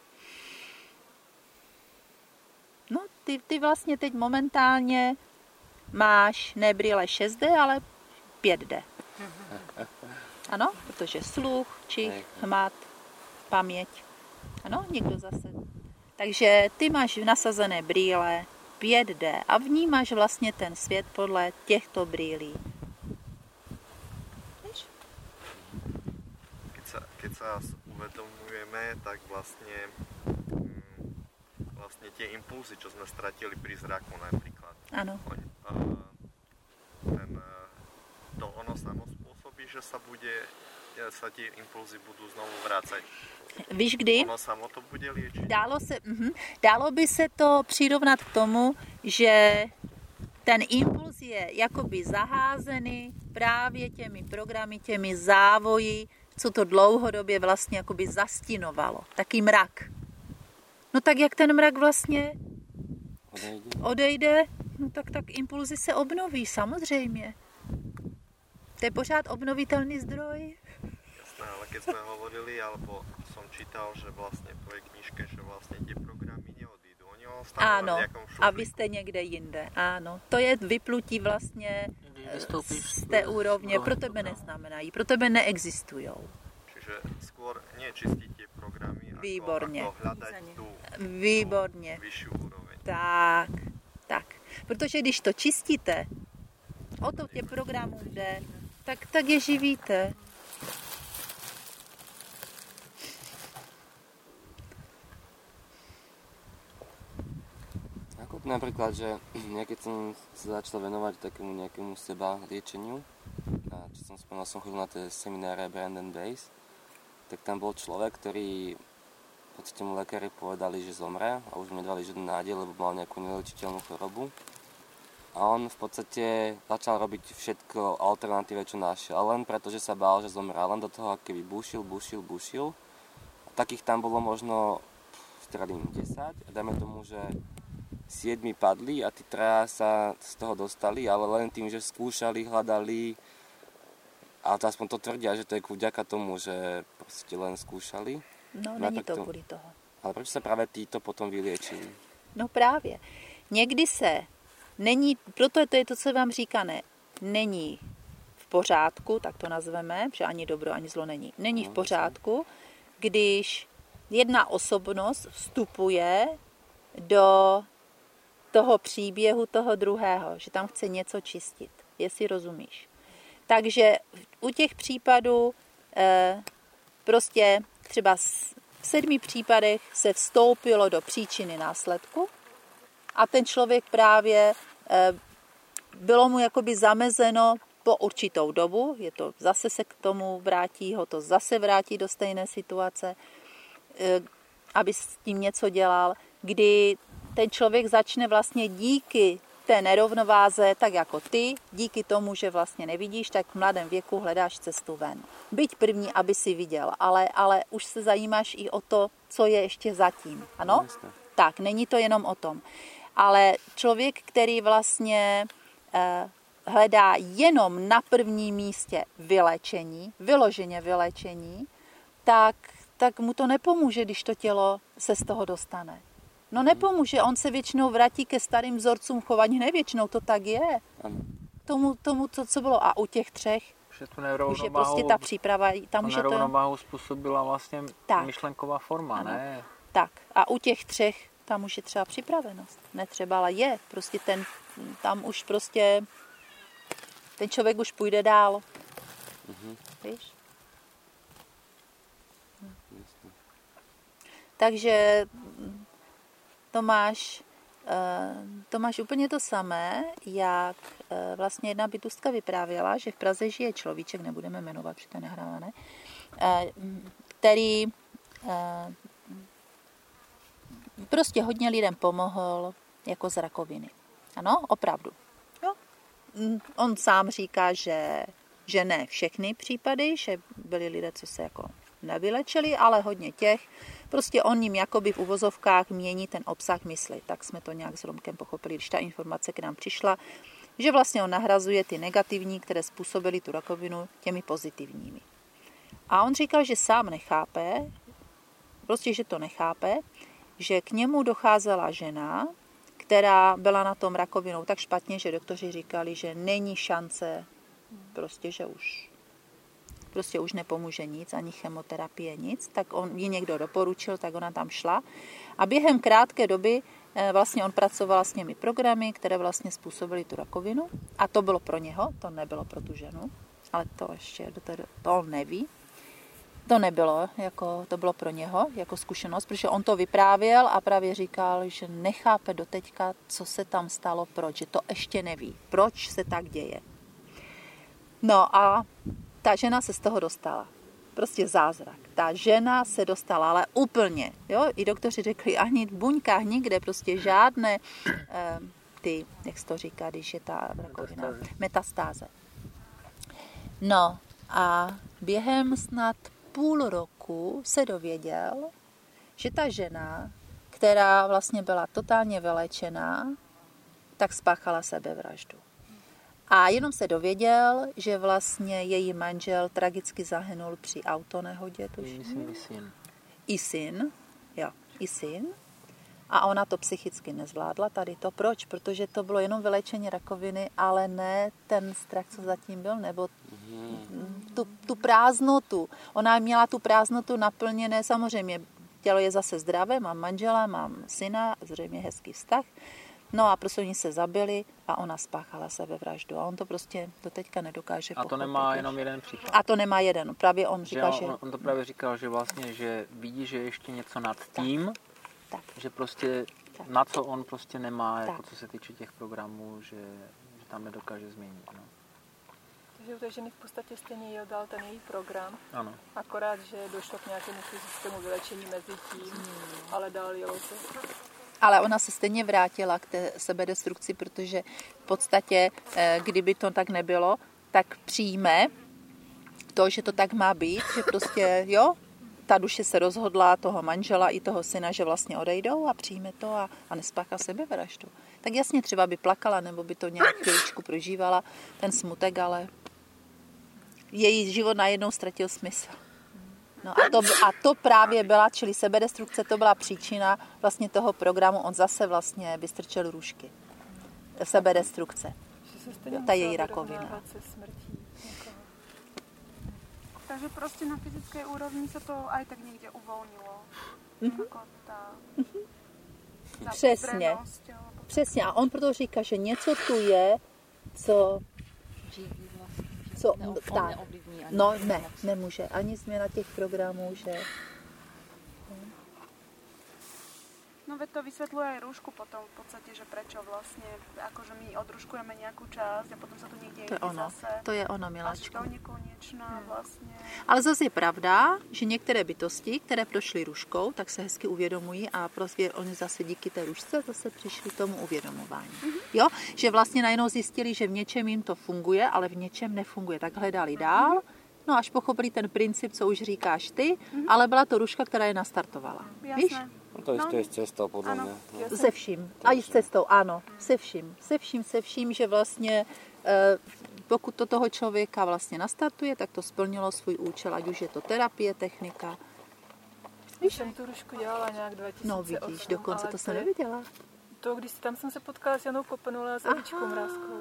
No, ty, ty vlastně teď momentálně máš ne brýle šest dé, ale pět dé. Ano, protože sluch, čich, hmat, paměť. Ano, někdo zase. Takže ty máš nasazené brýle pět dé a vnímáš vlastně ten svět podle těchto brýlí. Víš? Keď sa, keď sa uvedomujeme, tak vlastne, mm, vlastne tie impulzy, čo sme stratili pri zraku napríklad. Ano. On, a, ten, a, to ono samo spôsobí, že sa bude, sa tie impulzy budú znovu vrácať. Víš kdy? Ono samo to bude liečiť. Dálo, se, mhm. Dálo by se to přirovnat k tomu, že ten impuls je jakoby zaházený právě těmi programy, těmi závoji, co to dlouhodobě vlastně jakoby zastinovalo. Taký mrak. No tak jak ten mrak vlastně Odejde. odejde, no tak, tak impulzy se obnoví, samozřejmě. To je pořád obnovitelný zdroj. Jasné, ale keď sme hovorili, alebo som čítal, že vlastne v tvojej knižke, že vlastne tie programy neodídu. Oni ostanú Ano, na nejakom šuflíku. a vy jste někde jinde. Ano, to je vyplutí vlastně z té úrovně. Pro tebe neznamenají, pro tebe neexistují. Čiže skôr nie čistiť tie programy, ako, Výborně. ako hľadať tú, Výborně. tú vyššiu úroveň. Tak, tak. Protože když to čistíte, o to tě programů jde, tak, tak je živíte. Ako napríklad, že ja keď som sa začal venovať takému nejakému seba liečeniu, a čo som spomínal, som chodil na tie semináre Brandon Base, tak tam bol človek, ktorý v podstate mu lekári povedali, že zomre a už mu nedali žiadnu nádej, lebo mal nejakú neliečiteľnú chorobu. A on v podstate začal robiť všetko alternatíve, čo našiel, len preto, že sa bál, že zomre. Len do toho, keby bušil, bušil, bušil. A takých tam bolo možno stredím desať. A dajme tomu, že siedmi padli a tí traja sa z toho dostali, ale len tým, že skúšali, hľadali. A to aspoň to tvrdia, že to je vďaka tomu, že proste len skúšali. No, No, není tak to to- kvůli toho. Ale proč sa práve títo potom vyliečili? No právě. Někdy se není, proto je to, je to, co vám říkané, není v pořádku, tak to nazveme, že ani dobro, ani zlo není. Není v pořádku, když jedna osobnost vstupuje do toho příběhu toho druhého, že tam chce něco čistit, jestli rozumíš. Takže u těch případů eh, prostě třeba v sedmi případech se vstoupilo do příčiny následku a ten člověk právě eh, bylo mu jakoby zamezeno po určitou dobu, je to zase se k tomu vrátí, ho to zase vrátí do stejné situace, eh, aby s tím něco dělal, kdy ten člověk začne vlastně díky té nerovnováze, tak jako ty, díky tomu, že vlastně nevidíš, tak v mladém věku hledáš cestu ven. Byť první, aby si viděl, ale, ale už se zajímáš i o to, co je ještě zatím. Ano? Tak, není to jenom o tom. Ale člověk, který vlastně eh, hledá jenom na prvním místě vylečení, vyloženě vylečení, tak, tak mu to nepomůže, když to tělo se z toho dostane. No nepomůže, on se většinou vrátí ke starým vzorcům chování, ne většinou to tak je. Tomu, tomu to, co bylo. A u těch třech už je prostě ta příprava. Tam už je to nerovnováhu způsobila vlastně tak. myšlenková forma, ano. ne? Tak a u těch třech tam už je třeba připravenost. Ne třeba, ale je. Prostě ten, tam už prostě ten člověk už půjde dál. Mhm. Víš? Takže to máš, to máš úplně to samé, jak vlastně jedna bytustka vyprávěla, že v Praze žije človíček, nebudeme jmenovat, protože to je nahrávané, který prostě hodně lidem pomohl jako z rakoviny. Ano, opravdu. Jo. On sám říká, že, že ne všechny případy, že byli lidé, co se jako nevylečili, ale hodně těch. Prostě on jim jakoby v uvozovkách mění ten obsah mysli. Tak jsme to nějak s Romkem pochopili, když ta informace k nám přišla, že vlastně on nahrazuje ty negativní, které způsobily tu rakovinu, těmi pozitivními. A on říkal, že sám nechápe, prostě, že to nechápe, že k němu docházela žena, která byla na tom rakovinou tak špatně, že doktoři říkali, že není šance, prostě, že už prostě už nepomůže nic, ani chemoterapie, nic, tak on ji někdo doporučil, tak ona tam šla. A během krátké doby vlastně on pracoval s těmi programy, které vlastně způsobily tu rakovinu. A to bylo pro něho, to nebylo pro tu ženu, ale to ještě do té, to on neví. To nebylo, jako, to bylo pro něho jako zkušenost, protože on to vyprávěl a právě říkal, že nechápe doteďka, co se tam stalo, proč, že to ještě neví, proč se tak děje. No a ta žena se z toho dostala. Prostě zázrak. Ta žena se dostala, ale úplně. Jo? I doktoři řekli, ani v buňkách nikde, prostě žádné eh, ty, jak se to říká, když je ta rakovina, metastáze. No a během snad půl roku se dověděl, že ta žena, která vlastně byla totálně vylečená, tak spáchala sebevraždu. A jenom se dověděl, že vlastně její manžel tragicky zahynul při autonehodě. I syn. I syn, jo, i syn. A ona to psychicky nezvládla tady to. Proč? Protože to bylo jenom vylečení rakoviny, ale ne ten strach, co zatím byl, nebo tu, tu prázdnotu. Ona měla tu prázdnotu naplněné, samozřejmě tělo je zase zdravé, mám manžela, mám syna, zřejmě hezký vztah. No a prostě oni se zabili a ona spáchala sebevraždu. A on to prostě do teďka nedokáže pochopit. A to nemá jenom jeden příklad. A to nemá jeden. Právě on říkal, že... On, on to právě říkal, že vlastně, že vidí, že ještě něco nad tím, tak. že prostě tak. Na co on prostě nemá, jako co se týče těch programů, že, že tam nedokáže změnit. No. Takže u té ženy v podstatě stejně jí dal ten její program, ano. Akorát, že došlo k nějakému fyzickému vylečení mezi tím, hmm. ale dál jelo to. Ale ona se stejně vrátila k té sebedestrukci, protože v podstatě, kdyby to tak nebylo, tak přijme to, že to tak má být, že prostě, jo, ta duše se rozhodla toho manžela i toho syna, že vlastně odejdou a přijme to a, a nespáchá sebevraždu. Tak jasně třeba by plakala, nebo by to nějak chvíličku prožívala, ten smutek, ale její život najednou ztratil smysl. No a, to, a to právě byla, čili sebedestrukce, to byla příčina vlastně toho programu, on zase vlastně vystrčil růžky. Sebedestrukce. Ta její rakovina. Takže prostě na fyzické úrovni se to aj tak někde uvolnilo. Mm-hmm. Jako ta mm-hmm. Přesně. Přesně. A on proto říká, že něco tu je, co... Co, tak. No ne, nemůže. Ani změna těch programů, že... No veď to vysvetľuje aj rúšku potom v podstate, že prečo vlastne, akože my odrúškujeme nejakú časť a potom sa to niekde ide zase. To je ono, miláčku. Až to nekonečne. nekonečná vlastně. Ale zase je pravda, že některé bytosti, které prošly ruškou, tak se hezky uvědomují a prostě oni zase díky té rušce zase přišli k tomu uvědomování. Mm-hmm. Jo? Že vlastně najednou zjistili, že v něčem jim to funguje, ale v něčem nefunguje. Tak hledali dál, no až pochopili ten princip, co už říkáš ty, mm-hmm. ale byla to ruška, která je nastartovala. Jasné. Víš? No to je, No. to je s cestou, podľa Áno, mňa. jasné. Se vším. A i s cestou, ano. Se vším. Se vším, se vším, že vlastně eh, pokud to toho člověka vlastně nastartuje, tak to splnilo svůj účel, ať už je to terapie, technika. Víš, jsem tu rušku dělala nějak dva tisíce osm. No vidíš, dokonce ale to jsem je- neviděla. To, když tam jsem se potkala s Janou Kopenou a s Evičkou Mrázkou.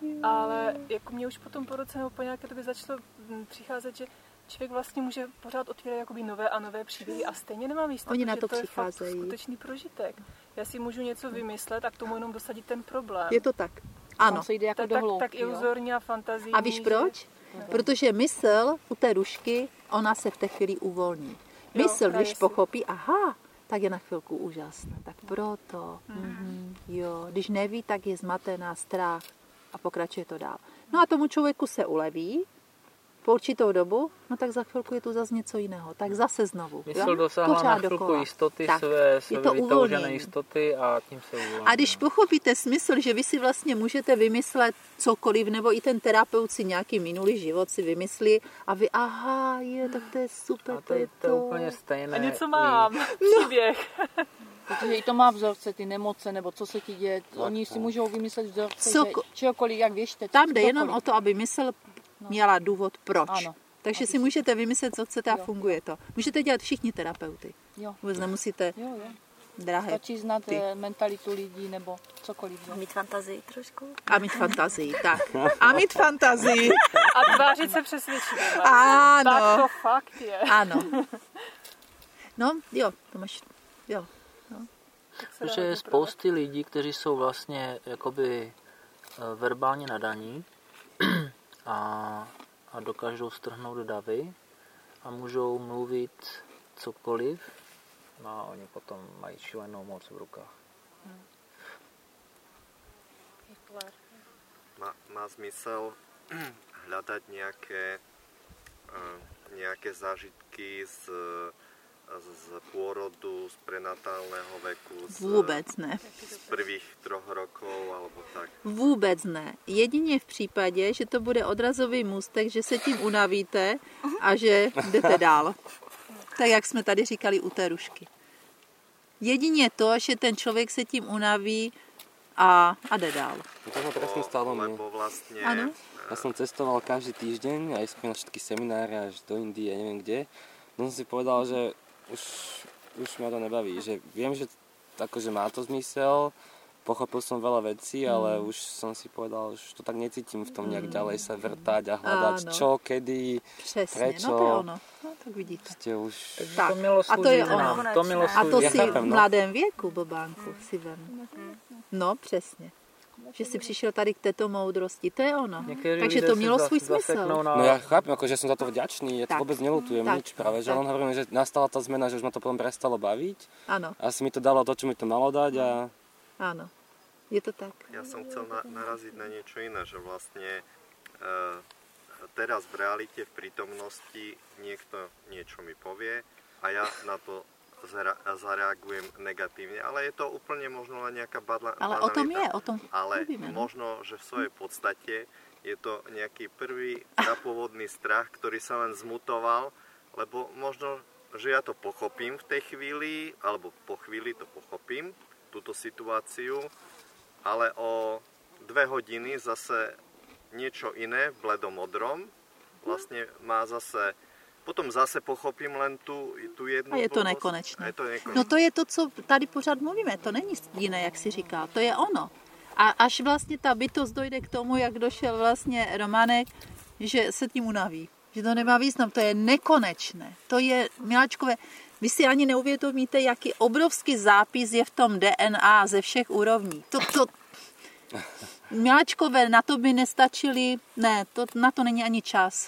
Ale jako mě už potom po roce nebo po nějaké době začalo mm, přicházet, že člověk vlastně může pořád otvírat jakoby nové a nové příběhy a stejně nemám jistotu, Oni na že to to je fakt přicházejí. skutečný prožitek. Já si můžu něco vymyslet a k tomu jenom dosadit ten problém. Je to tak. Ano. Tam se jde jako tak, do tak, hloubky, tak iluzorní a fantazijní. A víš proč? Protože mysl u té rušky, ona se v té chvíli uvolní. Mysl, právě když si. pochopí, aha, tak je na chvilku úžasná. Tak proto, mhm, jo. Když neví, tak je zmatená, strach a pokračuje to dál. No a tomu člověku se uleví po určitou dobu, no tak za chvilku je tu zase něco jiného. Tak zase znovu. Mysl jo? dosáhla Pořád na chvilku dokola. jistoty, Tak, své, je své to vytoužené uvolnění. jistoty a tím se uvolní. A když pochopíte smysl, že vy si vlastně můžete vymyslet cokoliv, nebo i ten terapeut si nějaký minulý život si vymyslí a vy, aha, je, tak to je super, A to je to je to. úplně stejné. A něco mám, příběh. Protože i to má vzorce, ty nemoce, nebo co se ti děje. Oni si můžou vymyslet vzorce, Co že ko- čehokoliv, jak víš teď. Tam jde jenom cokoliv. o to, aby mysl měla důvod proč. Ano. Takže si můžete vymyslet, co chcete a Jo. funguje to. Můžete dělat všichni terapeuty. Jo. Vůbec nemusíte, Jo, jo. drahé, Stačí znát ty. eh, mentalitu lidí nebo cokoliv. že? Mít fantazii trošku. A mít fantazii, tak. A mít fantazii. A tvářit se přesvědčivě. Ano. Tak to fakt je. Ano. No, jo, to máš, jo. Tak se Protože dá je vyprodat. spousty lidí, kteří jsou vlastně jakoby eh, verbálně nadaní a, a dokážou strhnout davy a můžou mluvit cokoliv, no a oni potom mají šílenou moc v rukách. Má, má zmysel hľadať nejaké, eh, nejaké zážitky z, z pôrodu, z prenatálneho veku, z, Vůbec ne. z prvých troch rokov, alebo tak. Vůbec ne. Jedině v případě, že to bude odrazový můstek, že se tím unavíte a že jdete dál. Tak jak jsme tady říkali u té rušky. Jedině to, že ten člověk se tím unaví a, a jde dál. No to ma presne stalo mne. Lebo vlastne Áno. Ja som cestoval každý týždeň, aj som na všetky semináre až do Indie, neviem kde. No som si povedal, že už, už ma to nebaví. Že viem, že akože má to zmysel, pochopil som veľa vecí, ale už som si povedal, že to tak necítim v tom nejak ďalej sa vrtať a hľadať Áno. čo, kedy, Přesně, prečo. no to je ono. No tak vidíte. Prostě už... Tak, to mělo a to je sloužit ono. nám. To mělo A to sloužit si Já v chápem, no. mladém věku, blbánku, si vem. No, přesně. Že si přišel tady k této moudrosti, to je ono. Někteří Takže lidé to se mělo zas- svůj smysl. zaseknou na... No ja chápem, akože som za to vďačný, ja to Tak. vôbec neľutujem, Tak. nič práve, že Tak. len hovorím, že nastala tá zmena, že už ma to potom prestalo baviť. Ano, Asi mi to dalo to, čo mi to malo dať a ano. Je to tak. Ja som chcel na, naraziť na niečo iné, že vlastne e, teraz v realite, v prítomnosti niekto niečo mi povie a ja na to zara, zareagujem negatívne, ale je to úplne možno len nejaká badla, Ale o tom banalita. je, o tom Ale mluvíme. No. možno, že v svojej podstate je to nejaký prvý prapôvodný strach, ktorý sa len zmutoval, lebo možno, že ja to pochopím v tej chvíli, alebo po chvíli to pochopím, túto situáciu, ale o dve hodiny zase niečo iné v bledomodrom vlastne má zase, potom zase pochopím len tu, tu jednu A je to blbosť. nekonečné. A je to nekonečné. No to je to, co tady pořád mluvíme. To není jiné, jak si říkal. To je ono. A až vlastně ta bytost dojde k tomu, jak došel vlastně Romanek, že se tím unaví. Že to nemá význam. To je nekonečné. To je, miláčkové, vy si ani neuvědomíte, jaký obrovský zápis je v tom D N A ze všech úrovní. To, to, miláčkové, na to by nestačili, ne, to, na to není ani čas.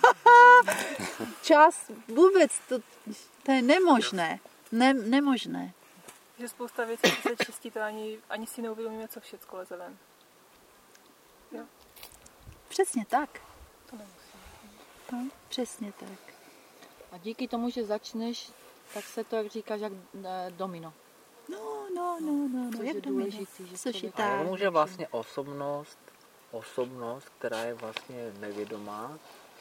Čas vůbec, to, to je nemožné. Ne, nemožné. Že spousta věcí, co se čistí, to ani, ani si neuvědomíme, co všecko leze ven. Přesně tak. To nemusí. No, přesně tak. A díky tomu, že začneš, tak se to, jak říkáš, jak domino. No, no, no, no, no, Což jak je domino. důležitý, že Což je člověk- A tak. jak může vlastně osobnost, osobnost, která je vlastně nevědomá,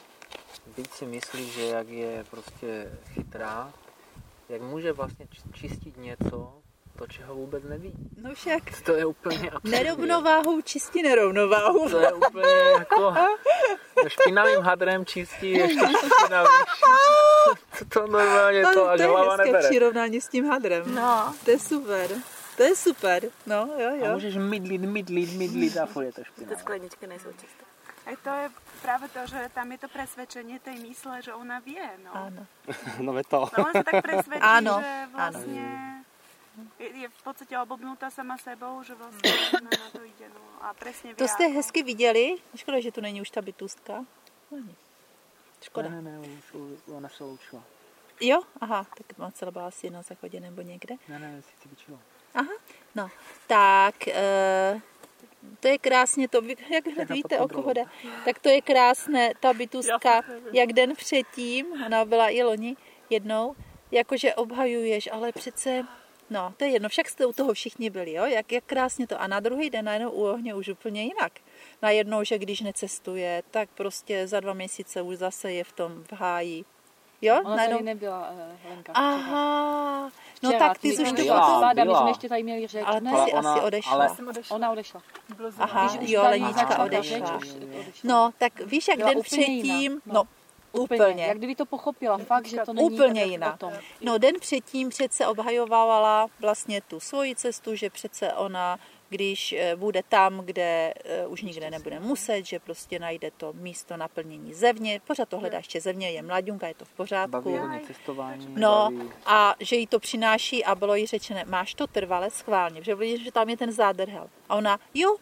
být si myslí, že jak je prostě chytrá, jak může vlastně č- čistit něco, to, čeho vůbec neví. No však To je úplně absurdní. nerovnováhou čistí nerovnováhu. To je úplně jako špinavým hadrem čistí ještě špinavější. To, to normálně to až to je hlava hezké nebere. přirovnání s tím hadrem. No. To je super. To je super. No, jo, A jo. můžeš mydlit, mydlit, mydlit a furt je to Tie špinavé. skladničky nejsou čisté. Aj to je práve to, že tam je to presvedčenie tej mysle, že ona vie, no. Áno. No ve to. No ona sa tak presvedčí, Áno, že vlastne je, je v podstate obobnutá sama sebou, že vlastne ona na to ide, no. A presne vie. To jste ako. hezky viděli. Škoda, že tu není už ta bytůstka. No nic. Škoda. Ne, ne, ne, už, už ona se loučila. Jo? Aha, tak má celá byla asi na záchodě nebo někde. Ne, ne, si cvičila. Aha, no. Tak, e, to je krásně, to, vy- jak hned pod víte, o kontrolou. koho jde. Tak to je krásné, ta bytuska, jak den předtím, ona byla i loni jednou, jakože obhajuješ, ale přece, no, to je jedno, však jste u toho všichni byli, jo, jak, jak krásně to. A na druhý den najednou u ohně už úplně jinak. Najednou, že když necestuje, tak prostě za dva měsíce už zase je v tom v háji. Jo, Ona najednou. tady nebyla, uh, Helenka. Aha, no Včera, tak ty my- jsi už my- to byla, potom. Vláda, my byla. jsme ještě tady měli řeč. Ale dnes Ale si ona- asi odešla. ale- Jsem odešla. Ona odešla. Bylo Aha, zima. Když jo, tady Lenička začala ta odešla. řeč, už odešla. No, tak víš, jak Byla den úplně jiná. předtím, No. no, úplně. Jak kdyby to pochopila, fakt, že to není Úplně o jinak. tom. No, den předtím přece obhajovala vlastně tu svoji cestu, že přece ona, když eh, bude tam, kde eh, už nikde nebude muset, že prostě najde to místo naplnění zevně, pořád to hledá ještě zevně, je mladňunka, je to v Baví pořádku. hodně cestování. No baví... a že jí to přináší a bylo jí řečené, máš to trvale schválně, že bylo, že tam je ten zádrhel. A ona, jo,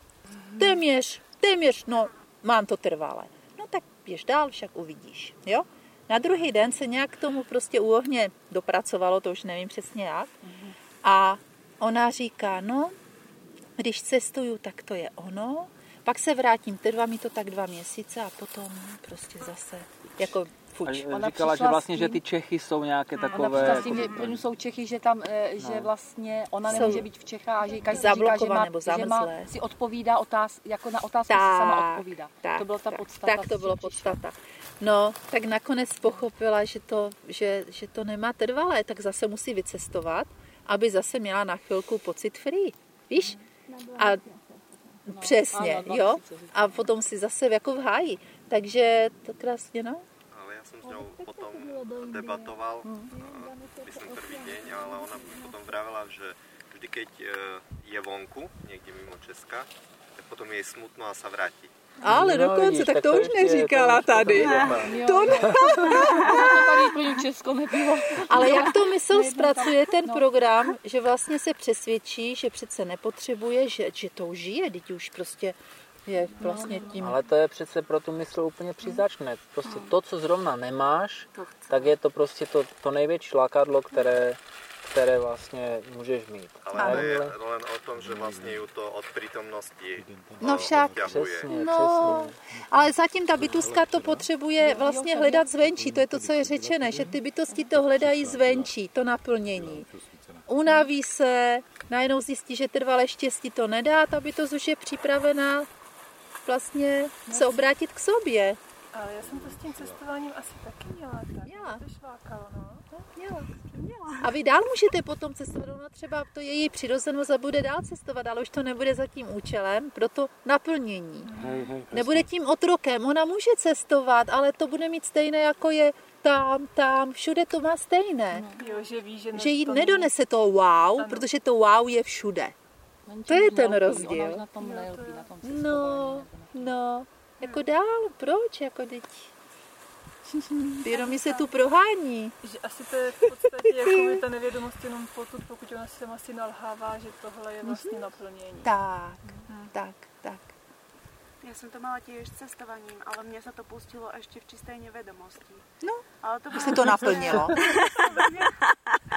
téměř, téměř, no, mám to trvale. No tak běž dál, však uvidíš, jo. Na druhý den se nějak k tomu prostě u ohně dopracovalo, to už nevím přesně jak. A ona říká, no, když cestuju, tak to je ono, pak se vrátím, trvá mi to tak dva měsíce a potom prostě zase, jako fuč. A Ona říkala, že přišla vlastně, s že tím- ty Čechy jsou nějaké Ona takové... přišla s tím, že jako- pro ní jsou Čechy, že tam, eh, že No. vlastně ona Jsou nemůže být v Čechách a že jí každý říká, že zablokované má, nebo že má, zamrzlé. si odpovídá otáz, jako na otázku si Tak, sama odpovídá. tak, to byla ta tak, podstata. tak to s bylo čím přišla. podstata. No, tak nakonec pochopila, že to, že, že to nemá trvalé, tak zase musí vycestovat, aby zase měla na chvilku pocit free. Víš? A přesně, ano, dva jo? měsíce, říkám. A potom si zase jako v háji. Takže to krásně, no. Ale ja som s ňou potom debatoval, eh, myslím prvý deň, ale ona potom vravela, že vždy keď eh, je vonku, niekde mimo Česka, tak potom jej smutno a sa vráti. Ale No, dokonce, vidíš, tak tak to to už ještě- neříkala to už tady. potom dopadne. Jo, To jo. To tady pro ní Česko nebylo. Ale jak to mysl zpracuje ten no. program, že vlastně se přesvědčí, že přece nepotřebuje, že, že to už žije, teď už prostě je vlastně tím... Ale to je přece pro tu mysl úplně příznačné. Prostě to, co zrovna nemáš, tak je to prostě to, to největší lákadlo, které, které vlastně můžeš mít. Ale to je len o tom, že vlastne ju to od prítomnosti No eh, však. odťahuje. Přesně, No, přesně. ale zatím ta bytuska to potřebuje vlastně hledat zvenčí, to je to, co je řečené, že ty bytosti to hledají zvenčí, to naplnění. Unaví se, najednou zjistí, že trvalé štěstí to nedá, ta bytost už je připravená vlastně se obrátit k sobě. Ale já jsem to s tím cestováním asi taky měla. Tak. Měla. To šlákalo, no. Měla. A vy dál můžete potom cestovat, ona třeba to je její přirozenost a bude dál cestovat, ale už to nebude za tím účelem, proto naplnění. Hej, hej, Nebude tím otrokem, ona může cestovat, ale to bude mít stejné, jako je tam, tam, všude to má stejné. Jo, že ví, že, Že jí to nedonese to wow, Ano. protože to wow je všude. Není To je čím ten nelpí, rozdíl. Ona už na tom nelpí, na tom cestování. No, no, jako dál, proč, jako teď? Vědomí se tu prohání. Že asi to je v podstatě jako je ta nevědomost jenom potud, pokud ona se asi nalhává, že tohle je vlastně naplnění. Tak, tak, tak. Ja som to mala tiež s cestovaním, ale mne sa to pustilo ešte v čistej nevedomosti. No, ale to se to naplnilo.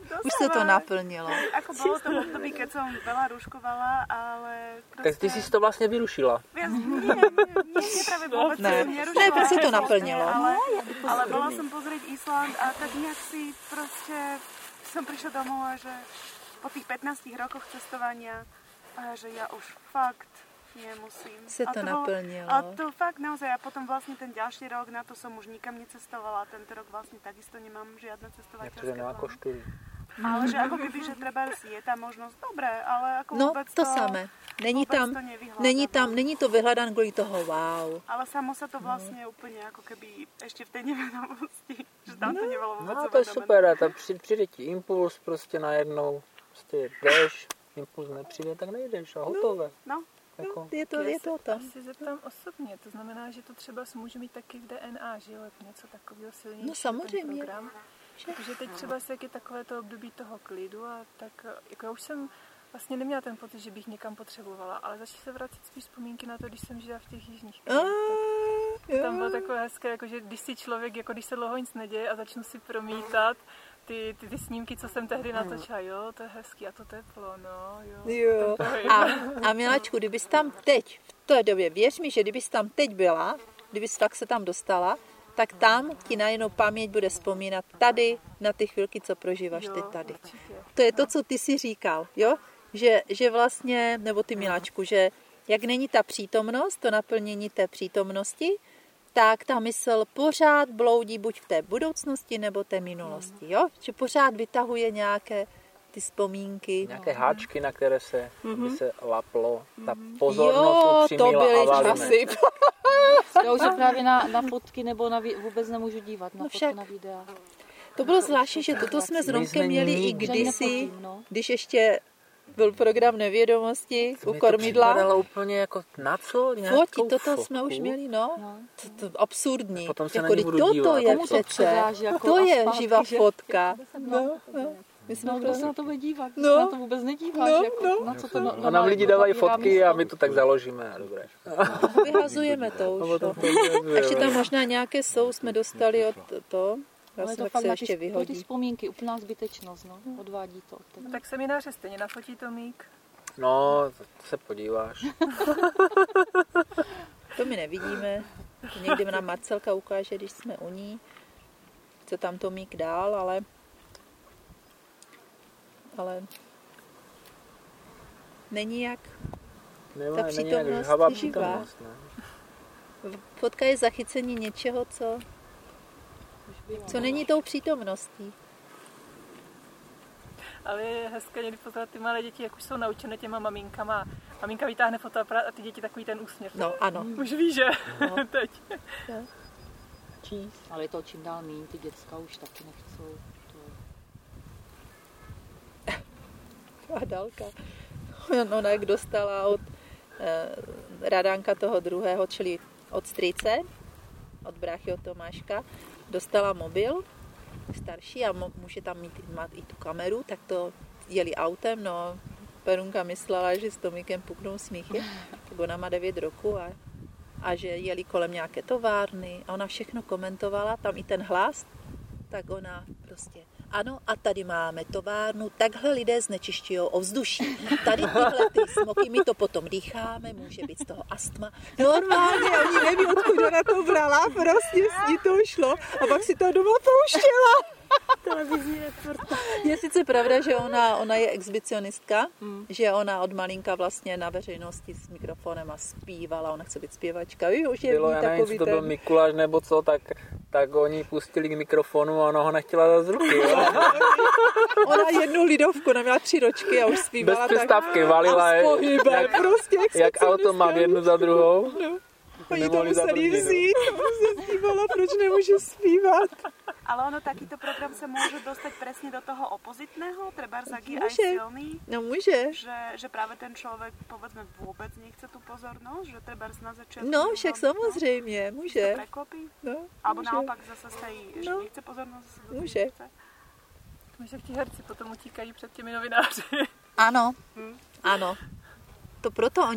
Už se to naplnilo. Ako bolo to v období, keď som veľa ruškovala, ale proste... Tak ty si to vlastne vyrušila. Ja, nie, nie, nie, nie, práve vôbec Ne, som nerušila. ne, proste to naplnilo. Ale, ale bola som pozrieť Island a tak nejak si proste som prišla domov a že po tých pätnástich rokoch cestovania a že ja už fakt nemusím. Se to, a to naplnilo. Bolo, a to fakt naozaj, a potom vlastne ten ďalší rok, na to som už nikam necestovala. Tento rok vlastne takisto nemám žiadne cestovateľské plány. Ale že ako keby, že treba je tam možnosť, dobré, ale ako No, vôbec to to... samé. Není vôbec tam, to nevyhľadávam. není tam, není to vyhľadané kvôli toho wow. Ale samo sa to vlastne úplne ako keby ešte v tej nevedomosti, že tam to nebolo vôbec No to je uvedomené. super, a to přijde ti impuls prostě najednou, prostě jdeš, impuls nepřijde, tak nejdeš a hotové. No, Jako, Je to, je to o tom. Já se zeptám osobně, to znamená, že to třeba můžu mít taky v D N A, že jo, jako něco takového silnějšího, No samozřejmě. ten program. Takže teď třeba jak je takové to období toho klidu, a tak jako já už jsem vlastně neměla ten pocit, že bych někam potřebovala, ale začaly se vracet spíš vzpomínky na to, když jsem žila v těch jižních krajích. Tak tam bylo takové hezké, jako že když si člověk, jako když se dlouho nic neděje a začnu si promítat ty, ty, ty snímky, co jsem tehdy natočila, jo, to je hezký a to teplo, no, jo. Jo. A, a Miláčku, kdybys tam teď, v té době, věř mi, že kdybys tam teď byla, kdybys fakt se tam dostala, tak tam ti najednou paměť bude vzpomínat tady na ty chvilky, co prožíváš Jo, ty tady. určitě. To je to, co ty si říkal, jo? Že, že vlastně, nebo ty Miláčku, že jak není ta přítomnost, to naplnění té přítomnosti, tak ta mysl pořád bloudí buď v té budoucnosti, nebo té minulosti, jo? Že pořád vytahuje nějaké ty vzpomínky. Nějaké háčky, na které se, mm-hmm. by se laplo, ta pozornost Jo, to upřímila byly a vezme. časy. Já už se právě na, na fotky nebo na, vý- vůbec nemůžu dívat, na No fotky, však. na videa. To bylo zvláštní, že toto jsme s My Romkem jsme měli i nikdy- kdysi, Nepotím, no. když ještě byl program nevědomosti u Mně to kormidla. připadalo úplně jako na co? Nějakou Foti, toto fotku? jsme už měli, no. No. To, to absurdní. Potom se na jako, ní teď budu toto dívat. je Komu to přece, předáš jako to a je zpátky, živá že? fotka. No, no. My jsme No, kdo prostě... se na to bude dívat? No. No. Na to vůbec nedíváš, No, jako, no. na co to no, A nám lidi dávají fotky a my to tak založíme. A dobré. Vyhazujeme to už. potom To. to vyhazujeme. Ještě tam možná nějaké jsou, jsme dostali od to. Já Ale jsem to tak fakt se na ještě ty, pro ty vyhodí. vzpomínky, úplná zbytečnost, no. Odvádí to. Teď. No, tak semináře stejně nafotí Tomík. No, to se podíváš. To my nevidíme. To někdy nám Marcelka ukáže, když jsme u ní, co tam Tomík dál, ale ale není jak. Nemá, Ta není jak přítomnost žhavá je živá. přítomnost. Ne? Fotka je zachycení něčeho, co, co není tou přítomností. Ale je hezké někdy pozvat ty malé děti, jak už jsou naučené těma maminkama. Maminka vytáhne fotoaparát a ty děti takový ten úsměv. No, ano. Už ví, že? No. Teď. Číst. Ale je to čím dál méně, ty děcka už taky nechcou. To... A dálka. Ona jak dostala od eh, Radánka toho druhého, čili od strýce, od bráchy, od Tomáška, dostala mobil starší a mo- může tam mít, mít i tu kameru, tak to jeli autem, no Perunka myslela, že s Tomíkem puknou smíchy, tak ona má devět roku a, a že jeli kolem nějaké továrny a ona všechno komentovala, tam i ten hlas, tak ona prostě, ano, a tady máme továrnu, takhle lidé znečišťují ovzduší. Tady tyhle ty smoky, my to potom dýcháme, může být z toho astma. Normálně, oni neví, odkud ona to brala, prostě s ní to šlo a pak si to doma pouštěla. Televizní reportáž. Je sice pravda, že ona, ona je exhibicionistka, mm. že ona od malinka vlastně na veřejnosti s mikrofonem a zpívala, ona chce být zpěvačka. Víš, už je Bylo, já nevím, takový co to byl ten... Mikuláš nebo co, tak, tak oni pustili k mikrofonu a ona ho nechtěla dát z ruky. Jo? Ona jednu lidovku, neměla tři ročky a už zpívala. Bez přestávky valila a je, s pohybem, jak, prostě, jak, jak auto má jednu za druhou. No. Oni to Nemohli museli zabrzdit, vzít, se zpívala, proč nemůže zpívat. ale ono takýto program sa môže dostať presne do toho opozitného, trebárs ak je aj Môže. silný, No může. že, že práve ten človek povedzme vôbec nechce tú pozornosť, že trebárs na začiatku... No, však vám- samozřejmě, To může. preklopí? No, Alebo může. naopak zase z tej, že No. nechce pozornosť, zase do Může. nechce. Víš, jak ti herci potom utíkají před těmi novináři. Ano, ano. To proto oni